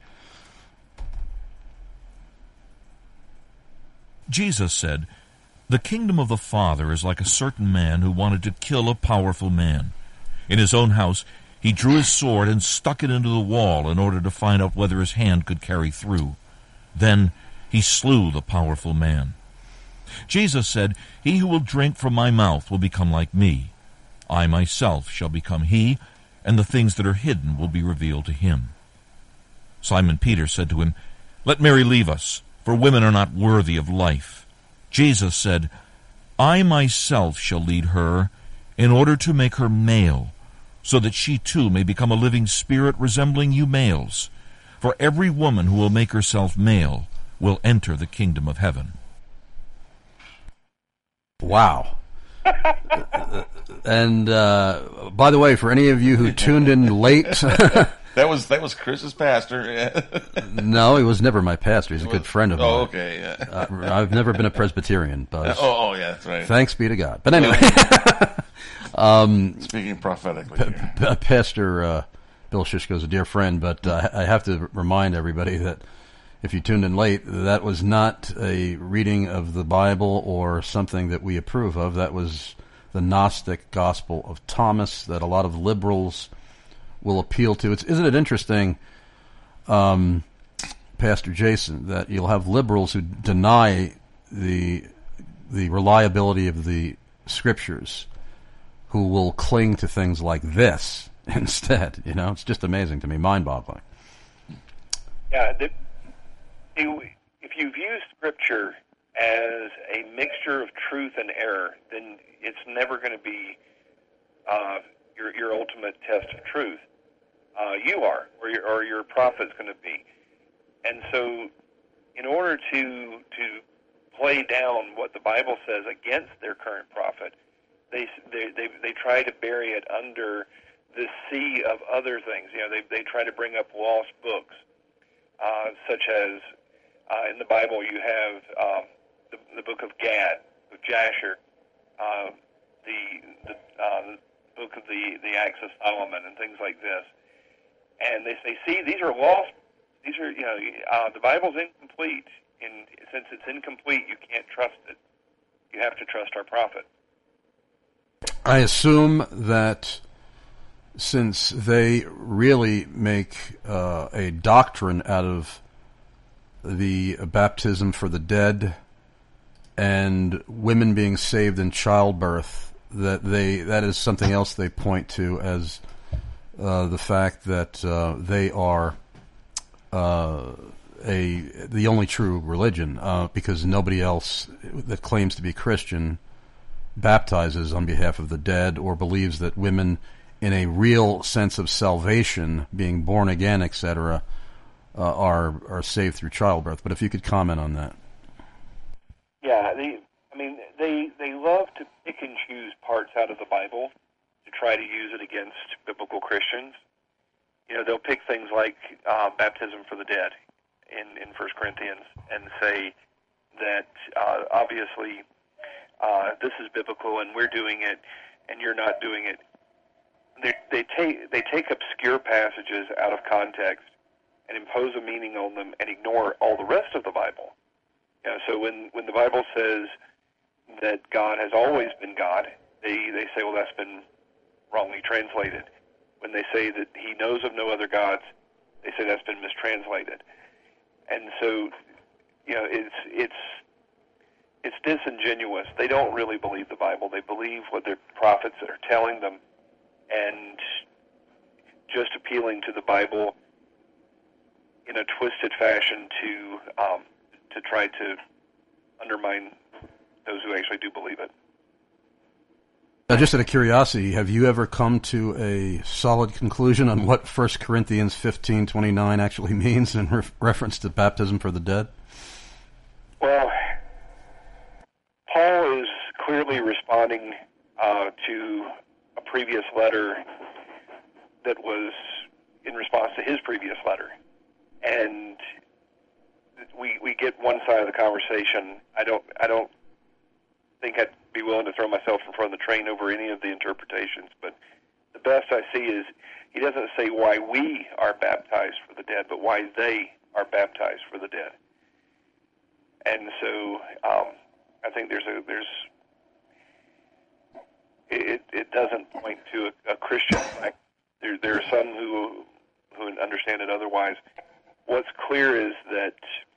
Jesus said, "The kingdom of the Father is like a certain man who wanted to kill a powerful man. In his own house, he drew his sword and stuck it into the wall in order to find out whether his hand could carry through. Then he slew the powerful man. Jesus said, 'He who will drink from my mouth will become like me. I myself shall become he, and the things that are hidden will be revealed to him.' Simon Peter said to him, 'Let Mary leave us, for women are not worthy of life.' Jesus said, 'I myself shall lead her in order to make her male, so that she too may become a living spirit resembling you males. For every woman who will make herself male will enter the kingdom of heaven.'" Wow. And uh, by the way, for any of you who tuned in late, that was that was Chris's pastor. No, he was never my pastor. He's a good friend of mine. Oh, okay. Yeah. Uh, I've never been a Presbyterian, Buzz. Oh, oh, yeah, that's right. Thanks be to God. But anyway, um, speaking prophetically, P- P- Pastor uh, Bill Shishko is a dear friend, but uh, I have to remind everybody that if you tuned in late, that was not a reading of the Bible or something that we approve of. That was the Gnostic Gospel of Thomas that a lot of liberals will appeal to. It's, isn't it interesting, um, Pastor Jason, that you'll have liberals who deny the the reliability of the Scriptures, who will cling to things like this instead. You know, it's just amazing to me, mind-boggling. Yeah, the, if you view Scripture as a mixture of truth and error, then it's never going to be uh, your your ultimate test of truth. Uh, you are, or your, or your prophet's going to be. And so, in order to to play down what the Bible says against their current prophet, they they they, they try to bury it under the sea of other things. You know, they they try to bring up lost books, uh, such as uh, in the Bible you have um, the, the book of Gad, of Jasher, uh, the the, uh, the book of the the Acts of Solomon, and things like this. And they say, see, these are lost. These are, you know, uh, the Bible's incomplete, and since it's incomplete, you can't trust it. You have to trust our prophet. I assume that since they really make uh, a doctrine out of the baptism for the dead and women being saved in childbirth, that they that is something else they point to as uh, the fact that uh, they are uh, a the only true religion, uh, because nobody else that claims to be Christian baptizes on behalf of the dead or believes that women in a real sense of salvation, being born again, et cetera, uh, are are saved through childbirth. But if you could comment on that. Yeah, they, I mean, they they love to pick and choose parts out of the Bible to try to use it against biblical Christians. You know, they'll pick things like uh, baptism for the dead in, in First Corinthians and say that uh, obviously uh, this is biblical and we're doing it and you're not doing it. They, they take they take obscure passages out of context and impose a meaning on them and ignore all the rest of the Bible. You know, so when, when the Bible says that God has always been God, they, they say, well, that's been wrongly translated. When they say that he knows of no other gods, they say that's been mistranslated. And so, you know, it's it's it's disingenuous. They don't really believe the Bible. They believe what their prophets are telling them, and just appealing to the Bible in a twisted fashion to um, to try to undermine those who actually do believe it. Now, just out of curiosity, have you ever come to a solid conclusion on what First Corinthians fifteen twenty-nine actually means in re- reference to baptism for the dead? Well, Paul is clearly responding uh, to a previous letter that was in response to his previous letter. And we we get one side of the conversation. I don't I don't think I'd be willing to throw myself in front of the train over any of the interpretations, but the best I see is he doesn't say why we are baptized for the dead, but why they are baptized for the dead. And so um, I think there's a there's it it doesn't point to a, a Christian. Like there there are some who who understand it otherwise. What's clear is that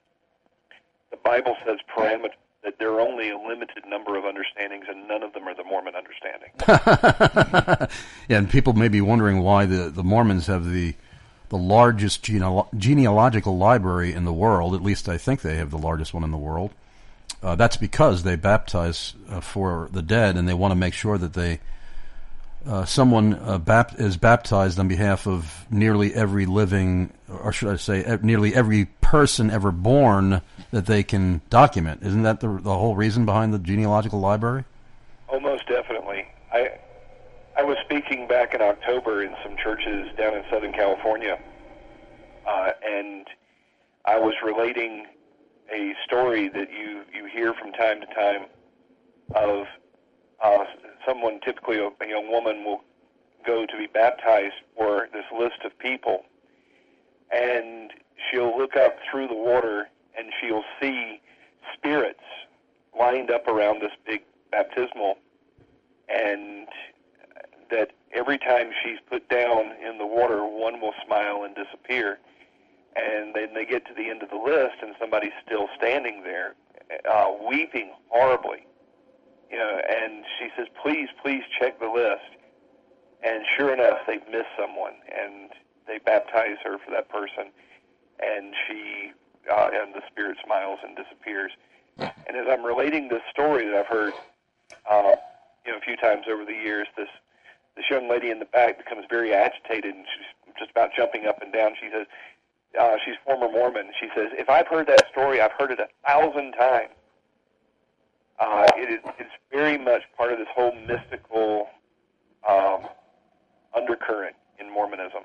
the Bible says parameter, that there are only a limited number of understandings, and none of them are the Mormon understanding. Yeah, and people may be wondering why the, the Mormons have the the largest genealo- genealogical library in the world. At least I think they have the largest one in the world. Uh, that's because they baptize uh, for the dead, and they want to make sure that they uh, someone uh, bap- is baptized on behalf of nearly every living, or should I say, e- nearly every person ever born that they can document. Isn't that the, the whole reason behind the genealogical library? Oh, most definitely. I I was speaking back in October in some churches down in Southern California, uh, and I was relating a story that you, you hear from time to time of uh, someone, typically a, a young woman, will go to be baptized for this list of people, and she'll look up through the water and she'll see spirits lined up around this big baptismal, and that every time she's put down in the water, one will smile and disappear. And then they get to the end of the list, and somebody's still standing there, uh, weeping horribly. You know, and she says, "Please, please check the list." And sure enough, they've missed someone, and they baptize her for that person, and she uh, and the spirit smiles and disappears. And as I'm relating this story that I've heard, uh, you know, a few times over the years, this this young lady in the back becomes very agitated, and she's just about jumping up and down. She says, uh, she's former Mormon. She says, "If I've heard that story, I've heard it a thousand times." Uh, it is it's very much part of this whole mystical um, undercurrent in Mormonism.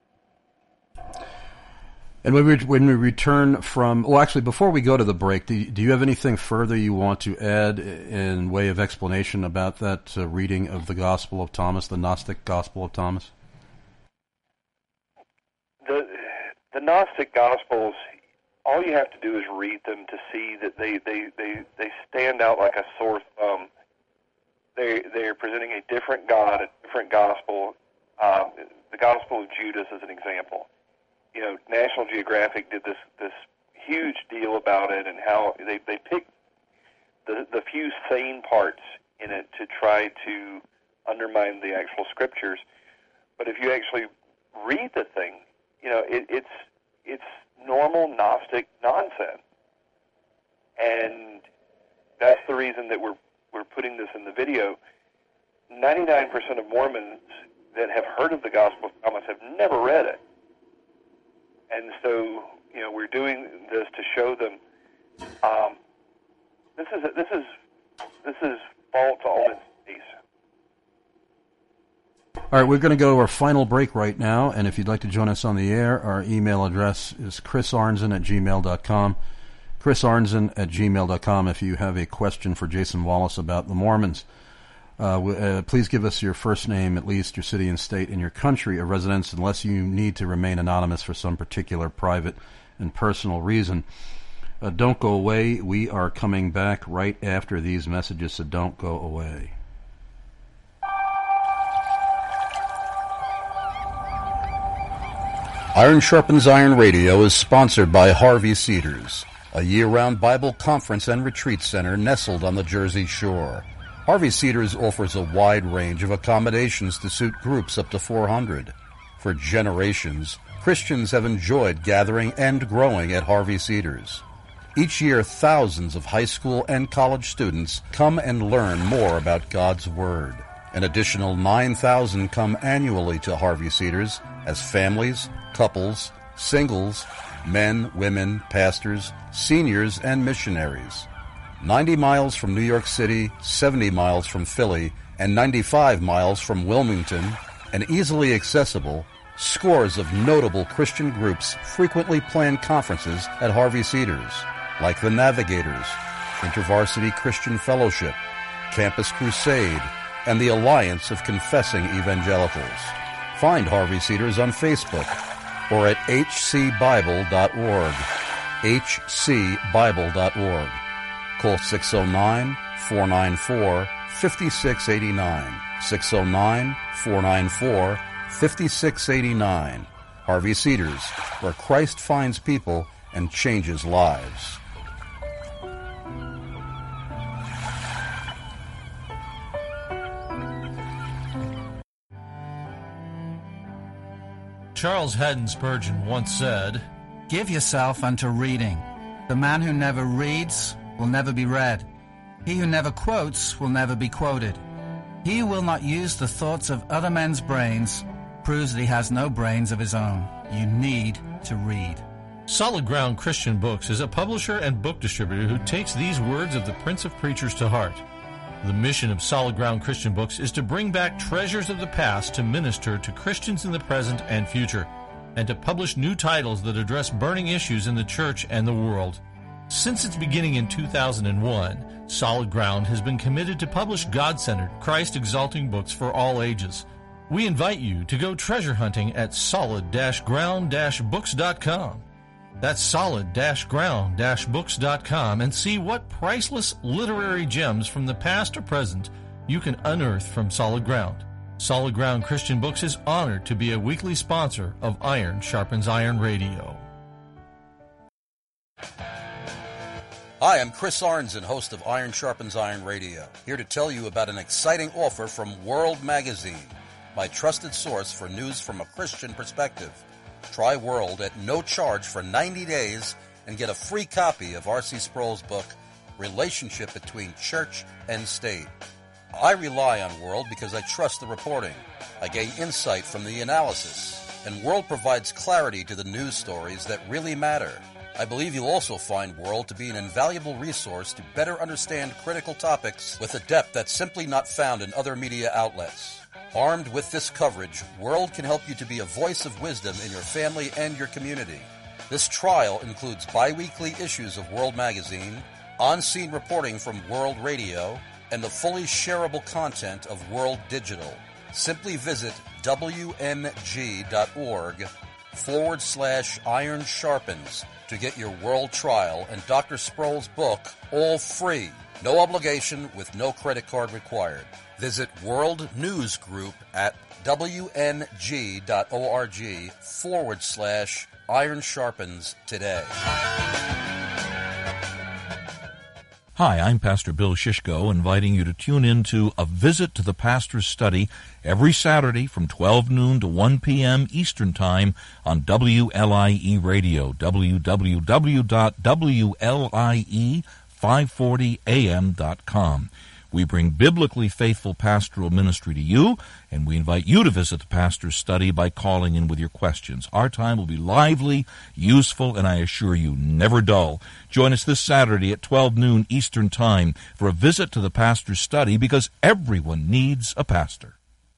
And when we, when we return from... Well, actually, before we go to the break, do you, do you have anything further you want to add in way of explanation about that uh, reading of the Gospel of Thomas, the Gnostic Gospel of Thomas? The the Gnostic Gospels, all you have to do is read them to see that they, they, they, they stand out like a sore thumb. They, they're presenting a different God, a different gospel. Uh, the Gospel of Judas is an example. You know, National Geographic did this, this huge deal about it and how they, they picked the, the few sane parts in it to try to undermine the actual scriptures. But if you actually read the thing, you know, it, it's it's normal Gnostic nonsense. And that's the reason that we're we're putting this in the video. ninety-nine percent of Mormons that have heard of the Gospel of Thomas have never read it. And so, you know, we're doing this to show them um, this is this is this is false all its face. All right, we're going to go to our final break right now, and if you'd like to join us on the air, our email address is chris arnzen at gmail dot com. chris arnzen at gmail dot com if you have a question for Jason Wallace about the Mormons. Uh, uh, please give us your first name, at least your city and state, and your country of residence, unless you need to remain anonymous for some particular private and personal reason. Uh, don't go away. We are coming back right after these messages, so don't go away. Iron Sharpens Iron Radio is sponsored by Harvey Cedars, a year-round Bible conference and retreat center nestled on the Jersey Shore. Harvey Cedars offers a wide range of accommodations to suit groups up to four hundred. For generations, Christians have enjoyed gathering and growing at Harvey Cedars. Each year, thousands of high school and college students come and learn more about God's Word. An additional nine thousand come annually to Harvey Cedars as families, couples, singles, men, women, pastors, seniors, and missionaries. ninety miles from New York City, seventy miles from Philly, and ninety-five miles from Wilmington, and easily accessible, scores of notable Christian groups frequently plan conferences at Harvey Cedars, like the Navigators, InterVarsity Christian Fellowship, Campus Crusade, and the Alliance of Confessing Evangelicals. Find Harvey Cedars on Facebook or at h c bible dot org, h c bible dot org. Call six oh nine, four nine four, five six eight nine, six oh nine, four nine four, five six eight nine. Harvey Cedars, where Christ finds people and changes lives. Charles Haddon Spurgeon once said, "Give yourself unto reading. The man who never reads will never be read. He who never quotes will never be quoted. He who will not use the thoughts of other men's brains proves that he has no brains of his own. You need to read." Solid Ground Christian Books is a publisher and book distributor who takes these words of the Prince of Preachers to heart. The mission of Solid Ground Christian Books is to bring back treasures of the past to minister to Christians in the present and future, and to publish new titles that address burning issues in the church and the world. Since its beginning in two thousand one, Solid Ground has been committed to publish God-centered, Christ-exalting books for all ages. We invite you to go treasure hunting at solid ground books dot com. That's solid ground books dot com and see what priceless literary gems from the past or present you can unearth from Solid Ground. Solid Ground Christian Books is honored to be a weekly sponsor of Iron Sharpens Iron Radio. Hi, I'm Chris Arnzen, host of Iron Sharpens Iron Radio, here to tell you about an exciting offer from World Magazine, my trusted source for news from a Christian perspective. Try World at no charge for ninety days and get a free copy of R C Sproul's book, Relationship Between Church and State. I rely on World because I trust the reporting. I gain insight from the analysis, and World provides clarity to the news stories that really matter. I believe you'll also find World to be an invaluable resource to better understand critical topics with a depth that's simply not found in other media outlets. Armed with this coverage, World can help you to be a voice of wisdom in your family and your community. This trial includes bi-weekly issues of World Magazine, on-scene reporting from World Radio, and the fully shareable content of World Digital. Simply visit W M G dot org forward slash iron sharpens to get your world trial and Doctor Sproul's book, all free. No obligation with no credit card required. Visit World News Group at wng.org forward slash iron sharpens today. Hi, I'm Pastor Bill Shishko, inviting you to tune in to A Visit to the Pastor's Study every Saturday from twelve noon to one p.m. Eastern Time on W L I E Radio, w w w dot w l i e five forty a m dot com. We bring biblically faithful pastoral ministry to you, and we invite you to visit the Pastor's Study by calling in with your questions. Our time will be lively, useful, and I assure you, never dull. Join us this Saturday at twelve noon Eastern Time for a visit to the Pastor's Study, because everyone needs a pastor.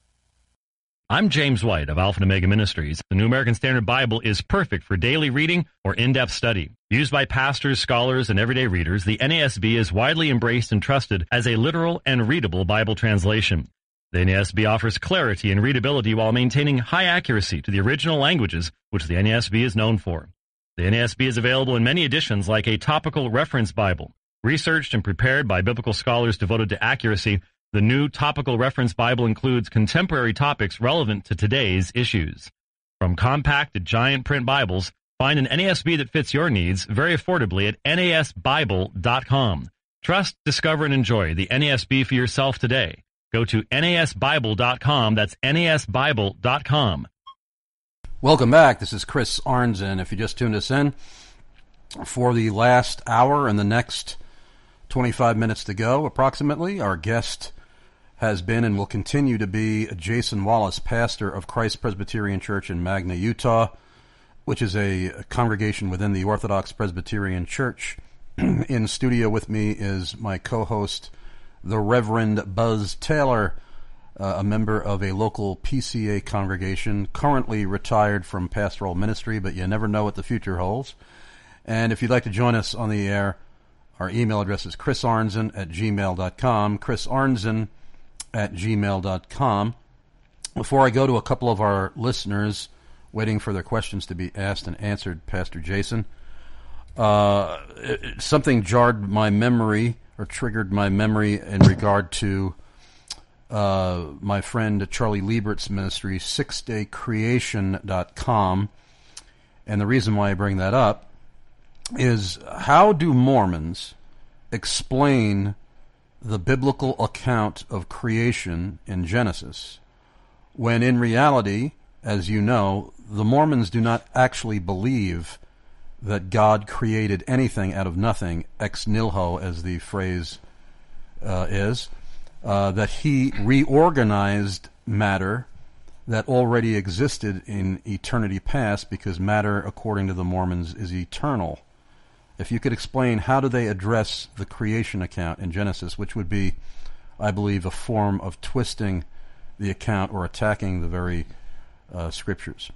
I'm James White of Alpha and Omega Ministries. The New American Standard Bible is perfect for daily reading or in-depth study. Used by pastors, scholars, and everyday readers, the N A S B is widely embraced and trusted as a literal and readable Bible translation. The N A S B offers clarity and readability while maintaining high accuracy to the original languages, which the N A S B is known for. The N A S B is available in many editions like a topical reference Bible. Researched and prepared by biblical scholars devoted to accuracy, the new Topical Reference Bible includes contemporary topics relevant to today's issues. From compact to giant print Bibles, find an N A S B that fits your needs very affordably at N A S Bible dot com. Trust, discover, and enjoy the N A S B for yourself today. Go to N A S Bible dot com. That's N A S Bible dot com. Welcome back. This is Chris Arnzen. If you just tuned us in, for the last hour and the next twenty-five minutes to go, approximately, our guest has been and will continue to be Jason Wallace, pastor of Christ Presbyterian Church in Magna, Utah, which is a congregation within the Orthodox Presbyterian Church. In studio with me is my co-host, the Reverend Buzz Taylor, uh, a member of a local P C A congregation, currently retired from pastoral ministry, but you never know what the future holds. And if you'd like to join us on the air, our email address is chrisarnzen at gmail dot com, chrisarnzen at gmail dot com. Before I go to a couple of our listeners waiting for their questions to be asked and answered, Pastor Jason, uh, it, something jarred my memory or triggered my memory in regard to uh, my friend Charlie Liebert's ministry, six day creation dot com. And the reason why I bring that up is, how do Mormons explain the biblical account of creation in Genesis, when in reality, as you know, the Mormons do not actually believe that God created anything out of nothing, ex nihilo, as the phrase uh, is, uh, that he reorganized matter that already existed in eternity past, because matter, according to the Mormons, is eternal. If you could explain, how do they address the creation account in Genesis, which would be, I believe, a form of twisting the account or attacking the very uh, scriptures?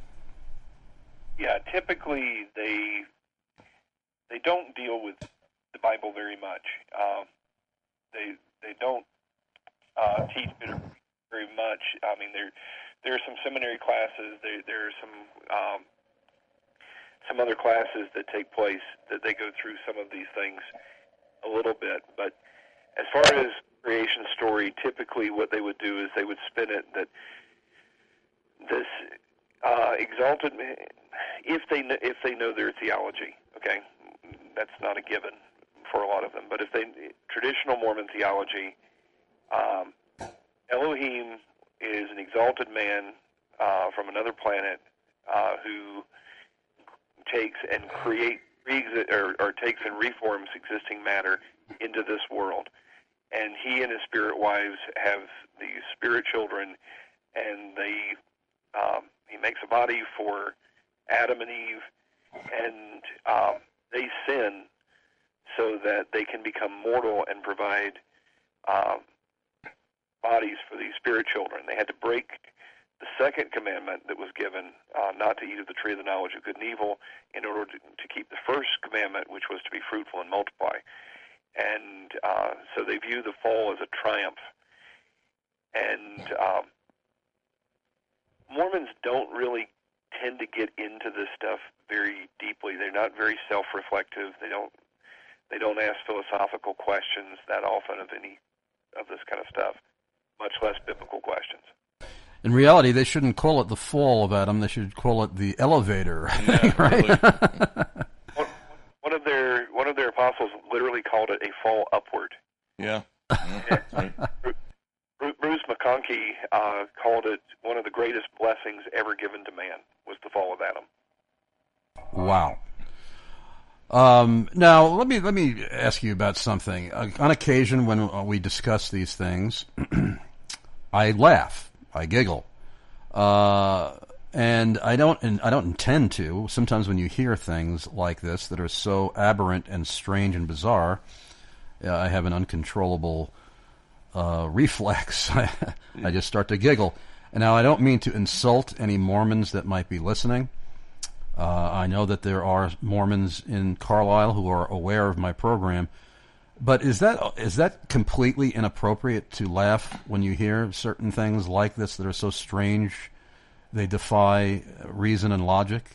Yeah, typically they they don't deal with the Bible very much. Uh, they they don't uh, teach it very much. I mean, there there are some seminary classes. There there are some. Um, some other classes that take place that they go through some of these things a little bit. But as far as creation story, typically what they would do is they would spin it that this uh, exalted, if they if they know their theology, okay, that's not a given for a lot of them. But if they traditional Mormon theology, um, Elohim is an exalted man uh, from another planet uh, who takes and create or, or takes and reforms existing matter into this world, and he and his spirit wives have these spirit children, and they um, he makes a body for Adam and Eve, and um, they sin so that they can become mortal and provide um, bodies for these spirit children. They had to break the second commandment that was given, uh, not to eat of the tree of the knowledge of good and evil, in order to, to keep the first commandment, which was to be fruitful and multiply. And uh, so they view the fall as a triumph. And um, Mormons don't really tend to get into this stuff very deeply. They're not very self-reflective. They don't they don't ask philosophical questions that often of any of this kind of stuff, much less biblical questions. In reality, they shouldn't call it the fall of Adam. They should call it the elevator, Yeah, right? one, one of their one of their apostles literally called it a fall upward. Yeah. Bruce McConkie uh, called it one of the greatest blessings ever given to man was the fall of Adam. Wow. Um, now, let me let me ask you about something. Uh, on occasion, when uh, we discuss these things, I laugh, I giggle, uh, and I don't and I don't intend to. Sometimes, when you hear things like this that are so aberrant and strange and bizarre, uh, I have an uncontrollable uh, reflex. I just start to giggle. And now, I don't mean to insult any Mormons that might be listening. Uh, I know that there are Mormons in Carlisle who are aware of my program, but is that is that completely inappropriate to laugh when you hear certain things like this that are so strange they defy reason and logic?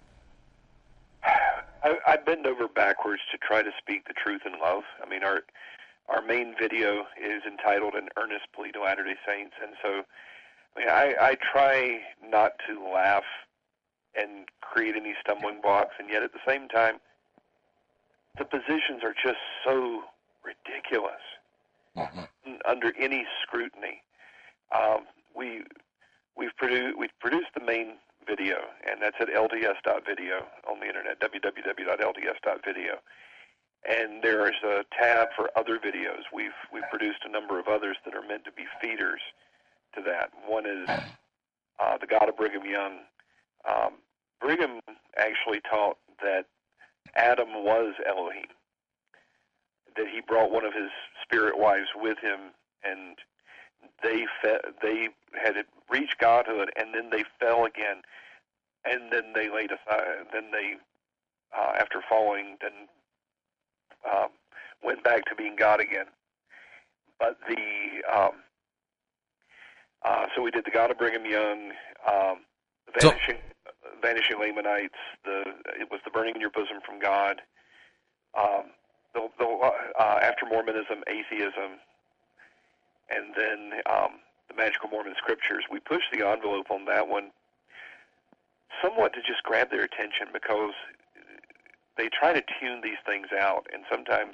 I, I bend over backwards to try to speak the truth in love. I mean, our our main video is entitled "An Earnest Plea to Latter-day Saints," and so I mean, I, I try not to laugh and create any stumbling blocks, and yet at the same time, the positions are just so ridiculous mm-hmm. under any scrutiny. Um, we we've produced we've produced the main video, and that's at L D S dot video on the internet, w w w dot l d s dot video. And there is a tab for other videos. We've we've produced a number of others that are meant to be feeders to that. One is uh, the God of Brigham Young. Um, Brigham actually taught that Adam was Elohim, that he brought one of his spirit wives with him, and they fe- they had reached godhood, and then they fell again, and then they laid aside. Then they, uh, after falling, then um, went back to being God again. But the um, uh, so we did the God of Brigham Young, um, the vanishing. So- Vanishing Lamanites, the it was the burning in your bosom from God, um, the, the uh, after Mormonism, atheism, and then um, the Magical Mormon Scriptures. We pushed the envelope on that one somewhat to just grab their attention because they try to tune these things out, and sometimes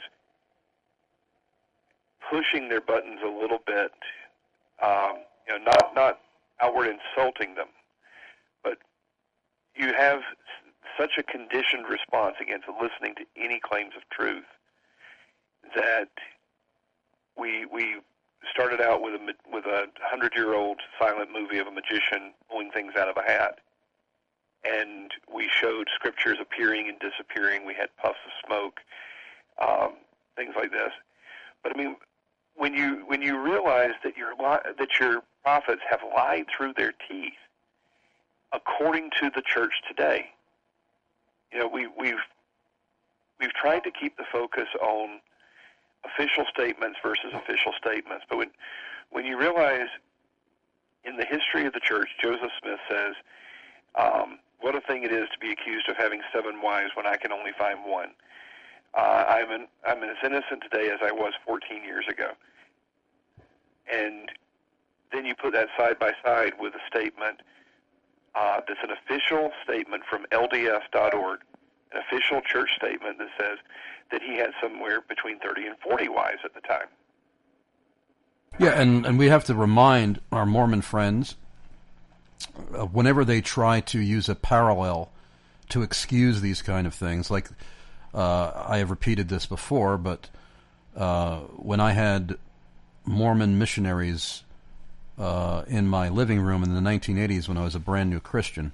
pushing their buttons a little bit, um, you know, not not outward insulting them, but you have such a conditioned response against listening to any claims of truth that we we started out with a with a hundred-year-old silent movie of a magician pulling things out of a hat, and we showed scriptures appearing and disappearing. We had puffs of smoke, um, things like this. But I mean, when you when you realize that your that your prophets have lied through their teeth, according to the church today, you know, we, we've we've tried to keep the focus on official statements versus official statements. But when when you realize in the history of the church, Joseph Smith says, um, "What a thing it is to be accused of having seven wives when I can only find one." Uh, I'm an, I'm as innocent today as I was fourteen years ago. And then you put that side by side with a statement. Uh, that's an official statement from L D S dot org, an official church statement that says that he had somewhere between thirty and forty wives at the time. Yeah, and, and we have to remind our Mormon friends, uh, whenever they try to use a parallel to excuse these kind of things, like uh, I have repeated this before, but uh, when I had Mormon missionaries Uh, in my living room in the nineteen eighties when I was a brand new Christian,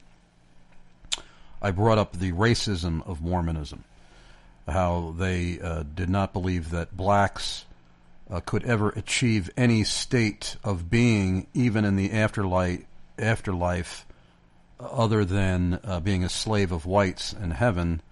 I brought up the racism of Mormonism, how they uh, did not believe that blacks uh, could ever achieve any state of being, even in the afterlife, afterlife other than uh, being a slave of whites in heaven.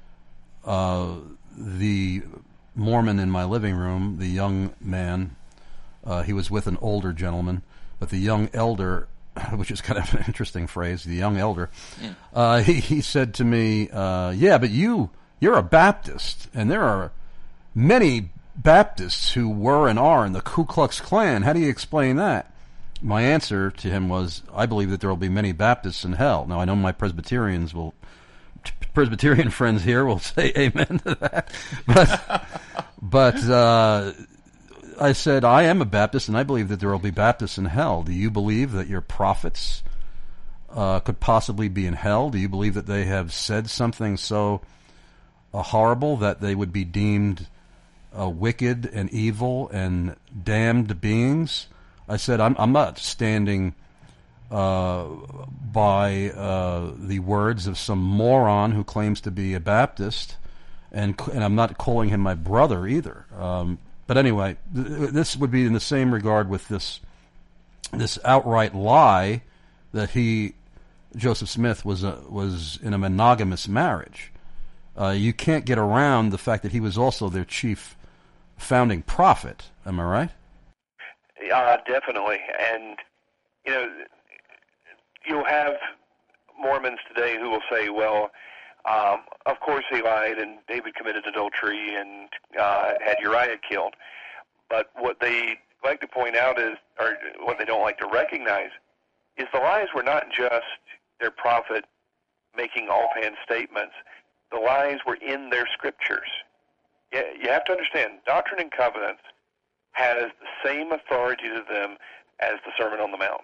Uh, the Mormon in my living room, the young man, uh, he was with an older gentleman, but the young elder which is kind of an interesting phrase, the young elder, yeah. uh, he, he said to me, uh, yeah, but you, you're a Baptist, and there are many Baptists who were and are in the Ku Klux Klan. How do you explain that? My answer to him was, I believe that there will be many Baptists in hell. Now, I know my Presbyterians will, Presbyterian friends here will say amen to that. But, but uh, I said, I am a Baptist, and I believe that there will be Baptists in hell. Do you believe that your prophets uh, could possibly be in hell? Do you believe that they have said something so uh, horrible that they would be deemed uh, wicked and evil and damned beings? I said, I'm, I'm not standing uh, by uh, the words of some moron who claims to be a Baptist, and and I'm not calling him my brother either. Um, but anyway, th- this would be in the same regard with this this outright lie that he, Joseph Smith, was a, was in a monogamous marriage. Uh, you can't get around the fact that he was also their chief founding prophet. Am I right? Uh, definitely. And, you know, you'll have Mormons today who will say, well, um, of course he lied and David committed adultery and uh, had Uriah killed. But what they like to point out is, or what they don't like to recognize, is the lies were not just their prophet making offhand statements. The lies were in their scriptures. You, you have to understand, Doctrine and Covenants has the same authority to them as the Sermon on the Mount.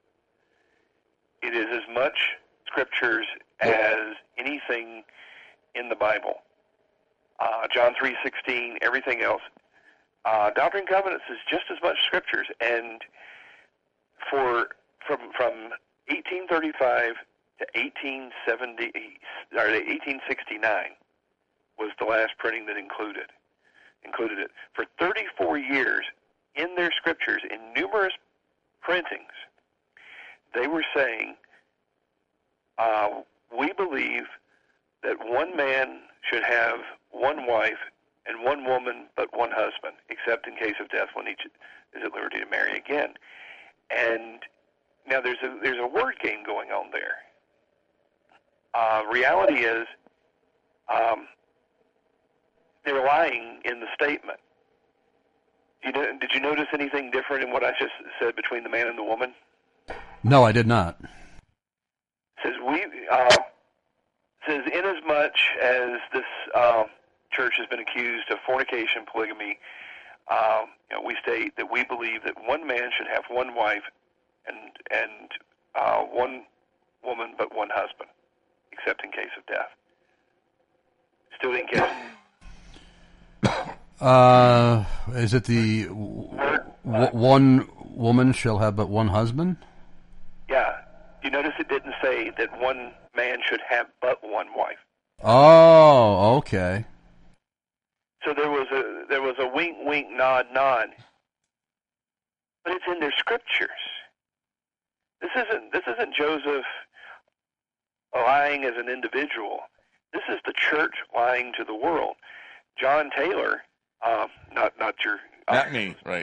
It is as much scriptures as anything in the Bible. Uh, John three sixteen, everything else. Uh, Doctrine and Covenants is just as much scriptures, and for from from eighteen thirty-five to eighteen seventy or eighteen sixty-nine was the last printing that included included it. For thirty-four years, in their scriptures, in numerous printings, they were saying, uh, we believe that one man should have one wife and one woman but one husband, except in case of death when each is at liberty to marry again. And now there's a there's a word game going on there. Uh, reality is, um, they're lying in the statement. You know, did you notice anything different in what I just said between the man and the woman? No, I did not. It says we uh, says inasmuch as this uh, church has been accused of fornication, polygamy, um, you know, we state that we believe that one man should have one wife and and uh, one woman but one husband, except in case of death. Still didn't get it. Uh, is it the w- w- one woman shall have but one husband? Yeah. You notice it didn't say that one man should have but one wife. Oh, okay. So there was a there was a wink, wink, nod, nod. But it's in their scriptures. This isn't this isn't Joseph lying as an individual. This is the church lying to the world. John Taylor, uh, not not your uh, not me, right?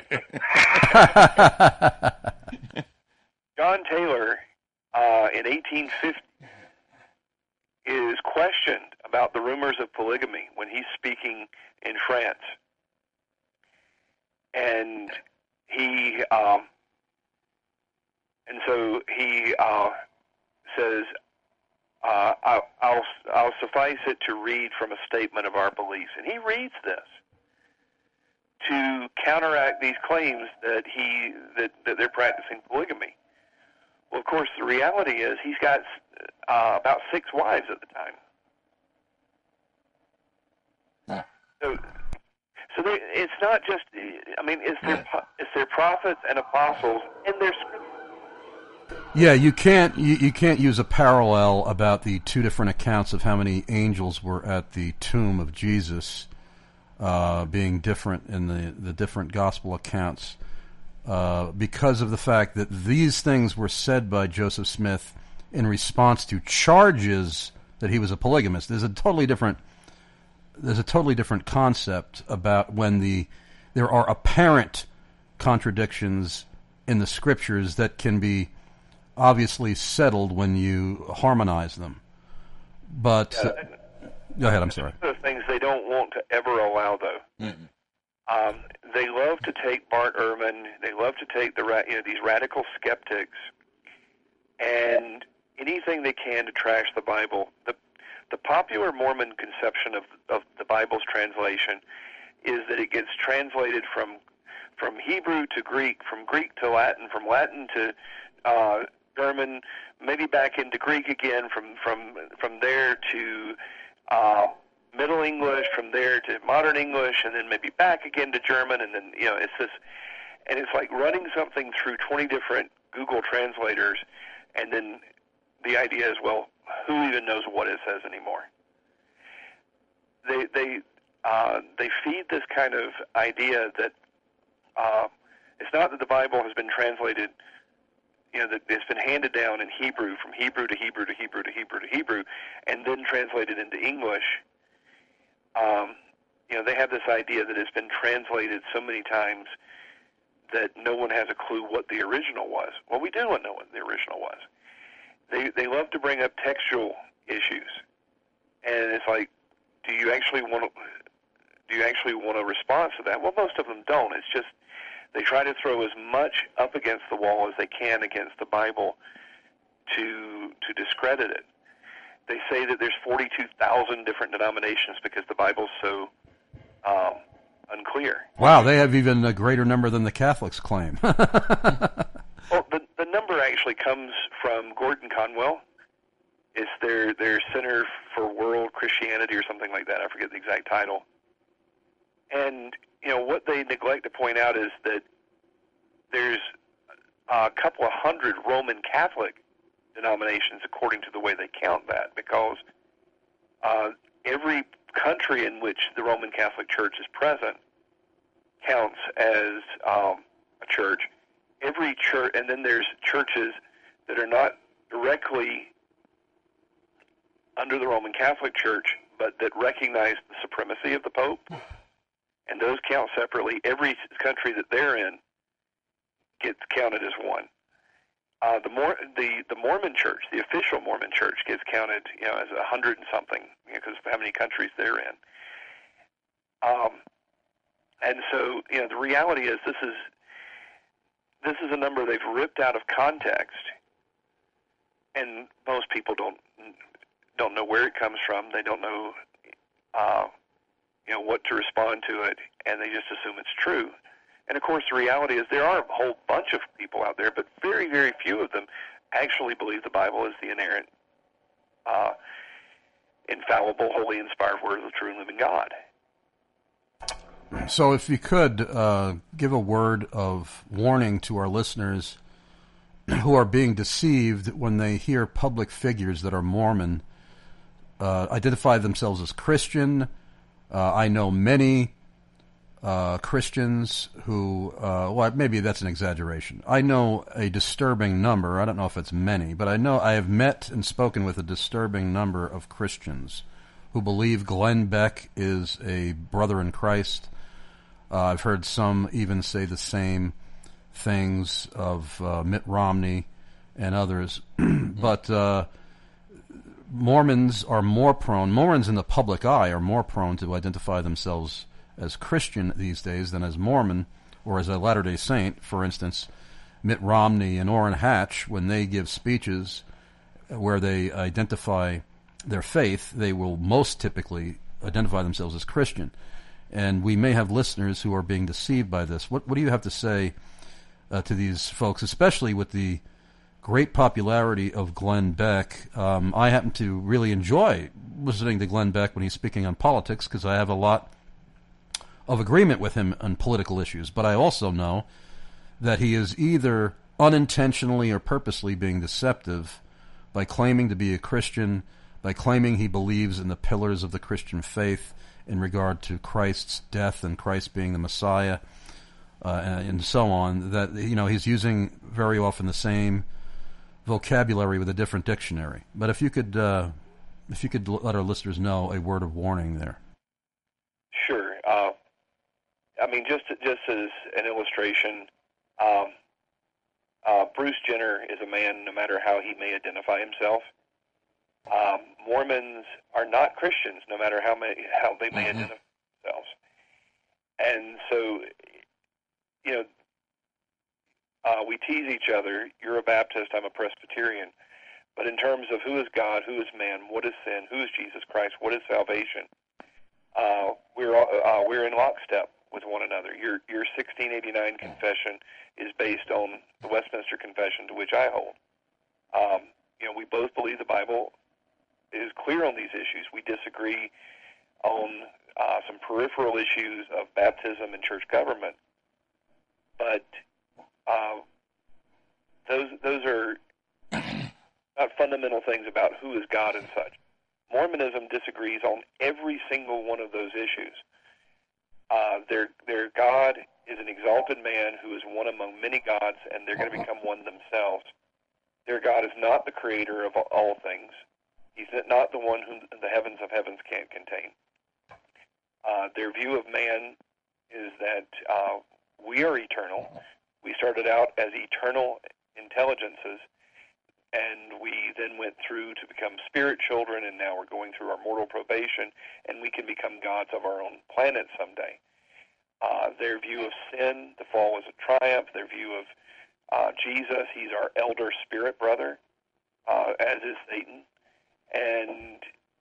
John Taylor, uh, in eighteen fifty, is questioned about the rumors of polygamy when he's speaking in France, and he um, and so he uh, says, uh, I'll, I'll I'll suffice it to read from a statement of our beliefs, and he reads this to counteract these claims that he that, that they're practicing polygamy. Well, of course, the reality is he's got uh, about six wives at the time. Yeah. So, so they, it's not just. I mean, it's their it's their prophets and apostles in their scripture. Yeah, you can't you, you can't use a parallel about the two different accounts of how many angels were at the tomb of Jesus uh, being different in the, the different gospel accounts uh, because of the fact that these things were said by Joseph Smith in response to charges that he was a polygamist. There's a totally different there's a totally different concept about when the there are apparent contradictions in the scriptures that can be obviously settled when you harmonize them. But Yeah. uh, go ahead. I'm sorry. The things they don't want to ever allow, though. Mm-hmm. Um, they love to take Bart Ehrman. They love to take the ra- you know these radical skeptics and anything they can to trash the Bible. The the popular Mormon conception of of the Bible's translation is that it gets translated from from Hebrew to Greek, from Greek to Latin, from Latin to uh, German, maybe back into Greek again, from from from there to uh, Middle English, from there to Modern English, and then maybe back again to German, and then you know it's this, and it's like running something through twenty different Google translators, and then the idea is, well, who even knows what it says anymore? They they uh, they feed this kind of idea that uh, it's not that the Bible has been translated, you know, that it's been handed down in Hebrew, from Hebrew to Hebrew to Hebrew to Hebrew to Hebrew, and then translated into English. Um, you know, they have this idea that it's been translated so many times that no one has a clue what the original was. Well, we do know what the original was. They they love to bring up textual issues, and it's like, do you actually want to do you actually want a response to that? Well, most of them don't. It's just they try to throw as much up against the wall as they can against the Bible to to discredit it. They say that there's forty-two thousand different denominations because the Bible's so um, unclear. Wow, they have even a greater number than the Catholics claim. Well, the, the number actually comes from Gordon Conwell. It's their, their Center for World Christianity or something like that. I forget the exact title. And, you know, what they neglect to point out is that there's a couple of hundred Roman Catholic denominations according to the way they count that, because uh, every country in which the Roman Catholic Church is present counts as um, a church. Every church, and then there's churches that are not directly under the Roman Catholic Church, but that recognize the supremacy of the Pope, and those count separately. Every country that they're in gets counted as one. Uh, the more the the Mormon Church, the official Mormon Church, gets counted, you know, as a hundred and something, because you know, of how many countries they're in. Um, and so, you know, the reality is this is this is a number they've ripped out of context, and most people don't don't know where it comes from. They don't know, uh, you know, what to respond to it, and they just assume it's true. And, of course, the reality is there are a whole bunch of people out there, but very, very few of them actually believe the Bible is the inerrant, uh, infallible, holy, inspired word of the true and living God. So if you could uh, give a word of warning to our listeners who are being deceived when they hear public figures that are Mormon uh, identify themselves as Christian. Uh, I know many Uh, Christians who, uh, well, maybe that's an exaggeration. I know a disturbing number. I don't know if it's many, but I know I have met and spoken with a disturbing number of Christians who believe Glenn Beck is a brother in Christ. Uh, I've heard some even say the same things of uh, Mitt Romney and others. But uh, Mormons are more prone, Mormons in the public eye are more prone to identify themselves as Christian these days than as Mormon or as a Latter-day Saint. For instance, Mitt Romney and Orrin Hatch, when they give speeches where they identify their faith, they will most typically identify themselves as Christian. And we may have listeners who are being deceived by this. What, what do you have to say uh, to these folks, especially with the great popularity of Glenn Beck? Um, I happen to really enjoy listening to Glenn Beck when he's speaking on politics because I have a lot of agreement with him on political issues, but I also know that he is either unintentionally or purposely being deceptive by claiming to be a Christian, by claiming he believes in the pillars of the Christian faith in regard to Christ's death and Christ being the Messiah, uh, and so on, that, you know, he's using very often the same vocabulary with a different dictionary. But if you could, uh, if you could let our listeners know a word of warning there. Sure. Uh I mean, just just as an illustration, um, Uh, Bruce Jenner is a man, no matter how he may identify himself. Um, Mormons are not Christians, no matter how may, how they may mm-hmm. identify themselves. And so, you know, uh, we tease each other. You're a Baptist, I'm a Presbyterian. But in terms of who is God, who is man, what is sin, who is Jesus Christ, what is salvation, uh, we're all, uh, we're in lockstep with one another. Your your sixteen eighty-nine confession is based on the Westminster Confession, to which I hold. Um, you know, we both believe the Bible is clear on these issues. We disagree on uh, some peripheral issues of baptism and church government, but uh, those those are not fundamental things about who is God and such. Mormonism disagrees on every single one of those issues. Uh, their their God is an exalted man who is one among many gods, and they're going to become one themselves. Their God is not the creator of all things. He's not the one whom the heavens of heavens can't contain. Uh, their view of man is that uh, we are eternal. We started out as eternal intelligences, and we then went through to become spirit children, and now we're going through our mortal probation, and we can become gods of our own planet someday. Uh, their view of sin, the fall was a triumph. Their view of uh, Jesus, he's our elder spirit brother, uh, as is Satan. And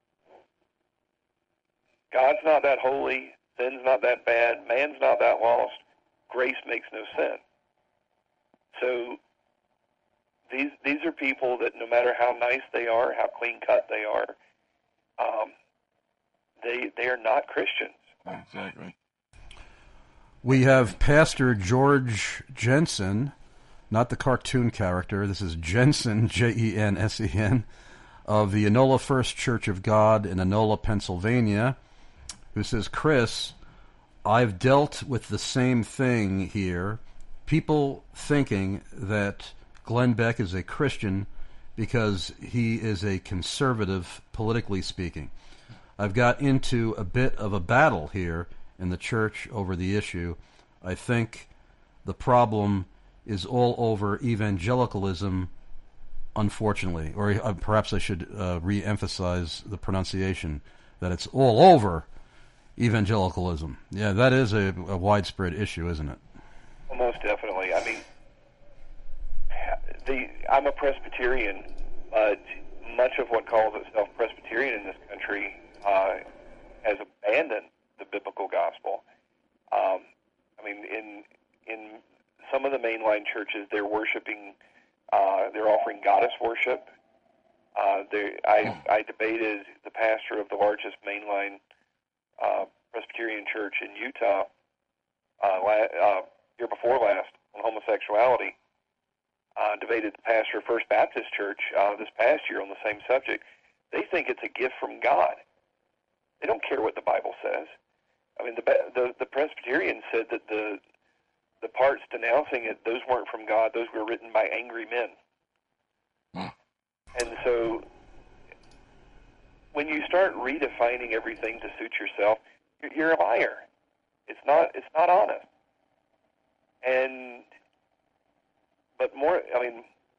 God's not that holy, sin's not that bad, man's not that lost, grace makes no sense. So these these are people that no matter how nice they are, how clean-cut they are, um, they they are not Christians. Exactly. We have Pastor George Jensen, not the cartoon character. This is Jensen, J E N S E N, of the Enola First Church of God in Enola, Pennsylvania, who says, Chris, I've dealt with the same thing here. People thinking that Glenn Beck is a Christian because he is a conservative, politically speaking. I've got into a bit of a battle here in the church over the issue. I think the problem is all over evangelicalism, unfortunately, or uh, perhaps I should uh, re-emphasize the pronunciation, that it's all over evangelicalism. Yeah, that is a, a widespread issue, isn't it? Well, most definitely. I mean, the I'm a Presbyterian, but much of what calls itself Presbyterian in this country uh, has abandoned the biblical gospel. Um, I mean, in in some of the mainline churches, they're worshiping, uh, they're offering goddess worship. Uh, they, I, I debated the pastor of the largest mainline uh, Presbyterian church in Utah uh, la- uh, year before last on homosexuality. Uh, debated the pastor of First Baptist Church uh, this past year on the same subject. They think it's a gift from God. They don't care what the Bible says. I mean, the the, the Presbyterians said that the the parts denouncing it, those weren't from God. Those were written by angry men. Hmm. And so, when you start redefining everything to suit yourself, you're, you're a liar. It's not. It's not honest. And but more. I mean,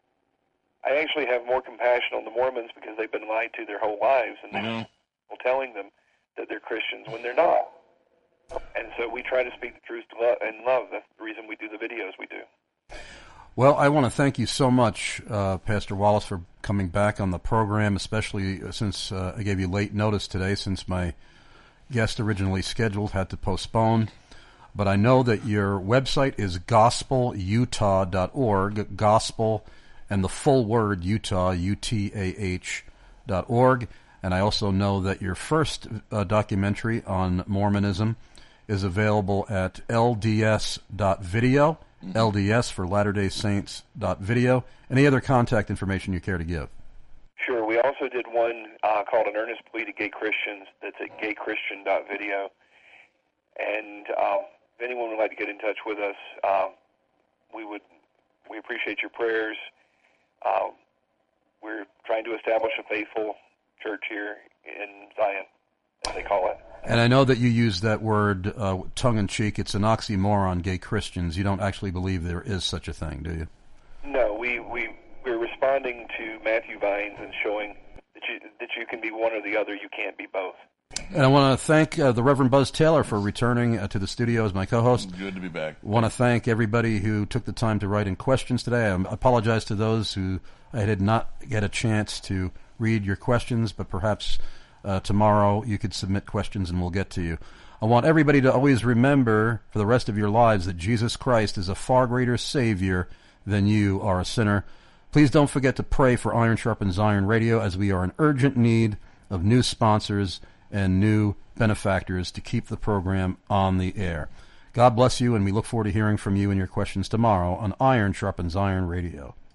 I actually have more compassion on the Mormons because they've been lied to their whole lives, and they're mm-hmm. telling them that they're Christians when they're not. And so we try to speak the truth to love, and love. That's the reason we do the videos we do. Well, I want to thank you so much, uh, Pastor Wallace, for coming back on the program, especially since uh, I gave you late notice today, since my guest originally scheduled had to postpone. But I know that your website is gospel utah dot org, gospel and the full word Utah, U T A H dot org. And I also know that your first uh, documentary on Mormonism is available at L D S dot video, mm-hmm. L D S for Latter-day Saints dot video. Any other contact information you care to give? Sure. We also did one uh, called An Earnest Plea to Gay Christians. That's at gay christian dot video. And um, if anyone would like to get in touch with us, um, we would we appreciate your prayers. Um, we're trying to establish a faithful church here in Zion, as they call it. And I know that you use that word uh, tongue-in-cheek. It's an oxymoron, gay Christians. You don't actually believe there is such a thing, do you? No, we we we're responding to Matthew Vines and showing that you that you can be one or the other. You can't be both. And I want to thank uh, the Reverend Buzz Taylor for returning uh, to the studio as my co-host. Good to be back. I want to thank everybody who took the time to write in questions today. I apologize to those who I did not get a chance to read your questions, but perhaps uh, tomorrow you could submit questions and we'll get to you. I want everybody to always remember for the rest of your lives that Jesus Christ is a far greater Savior than you are a sinner. Please don't forget to pray for Iron Sharpens Iron Radio, as we are in urgent need of new sponsors and new benefactors to keep the program on the air. God bless you, and we look forward to hearing from you and your questions tomorrow on Iron Sharpens Iron Radio.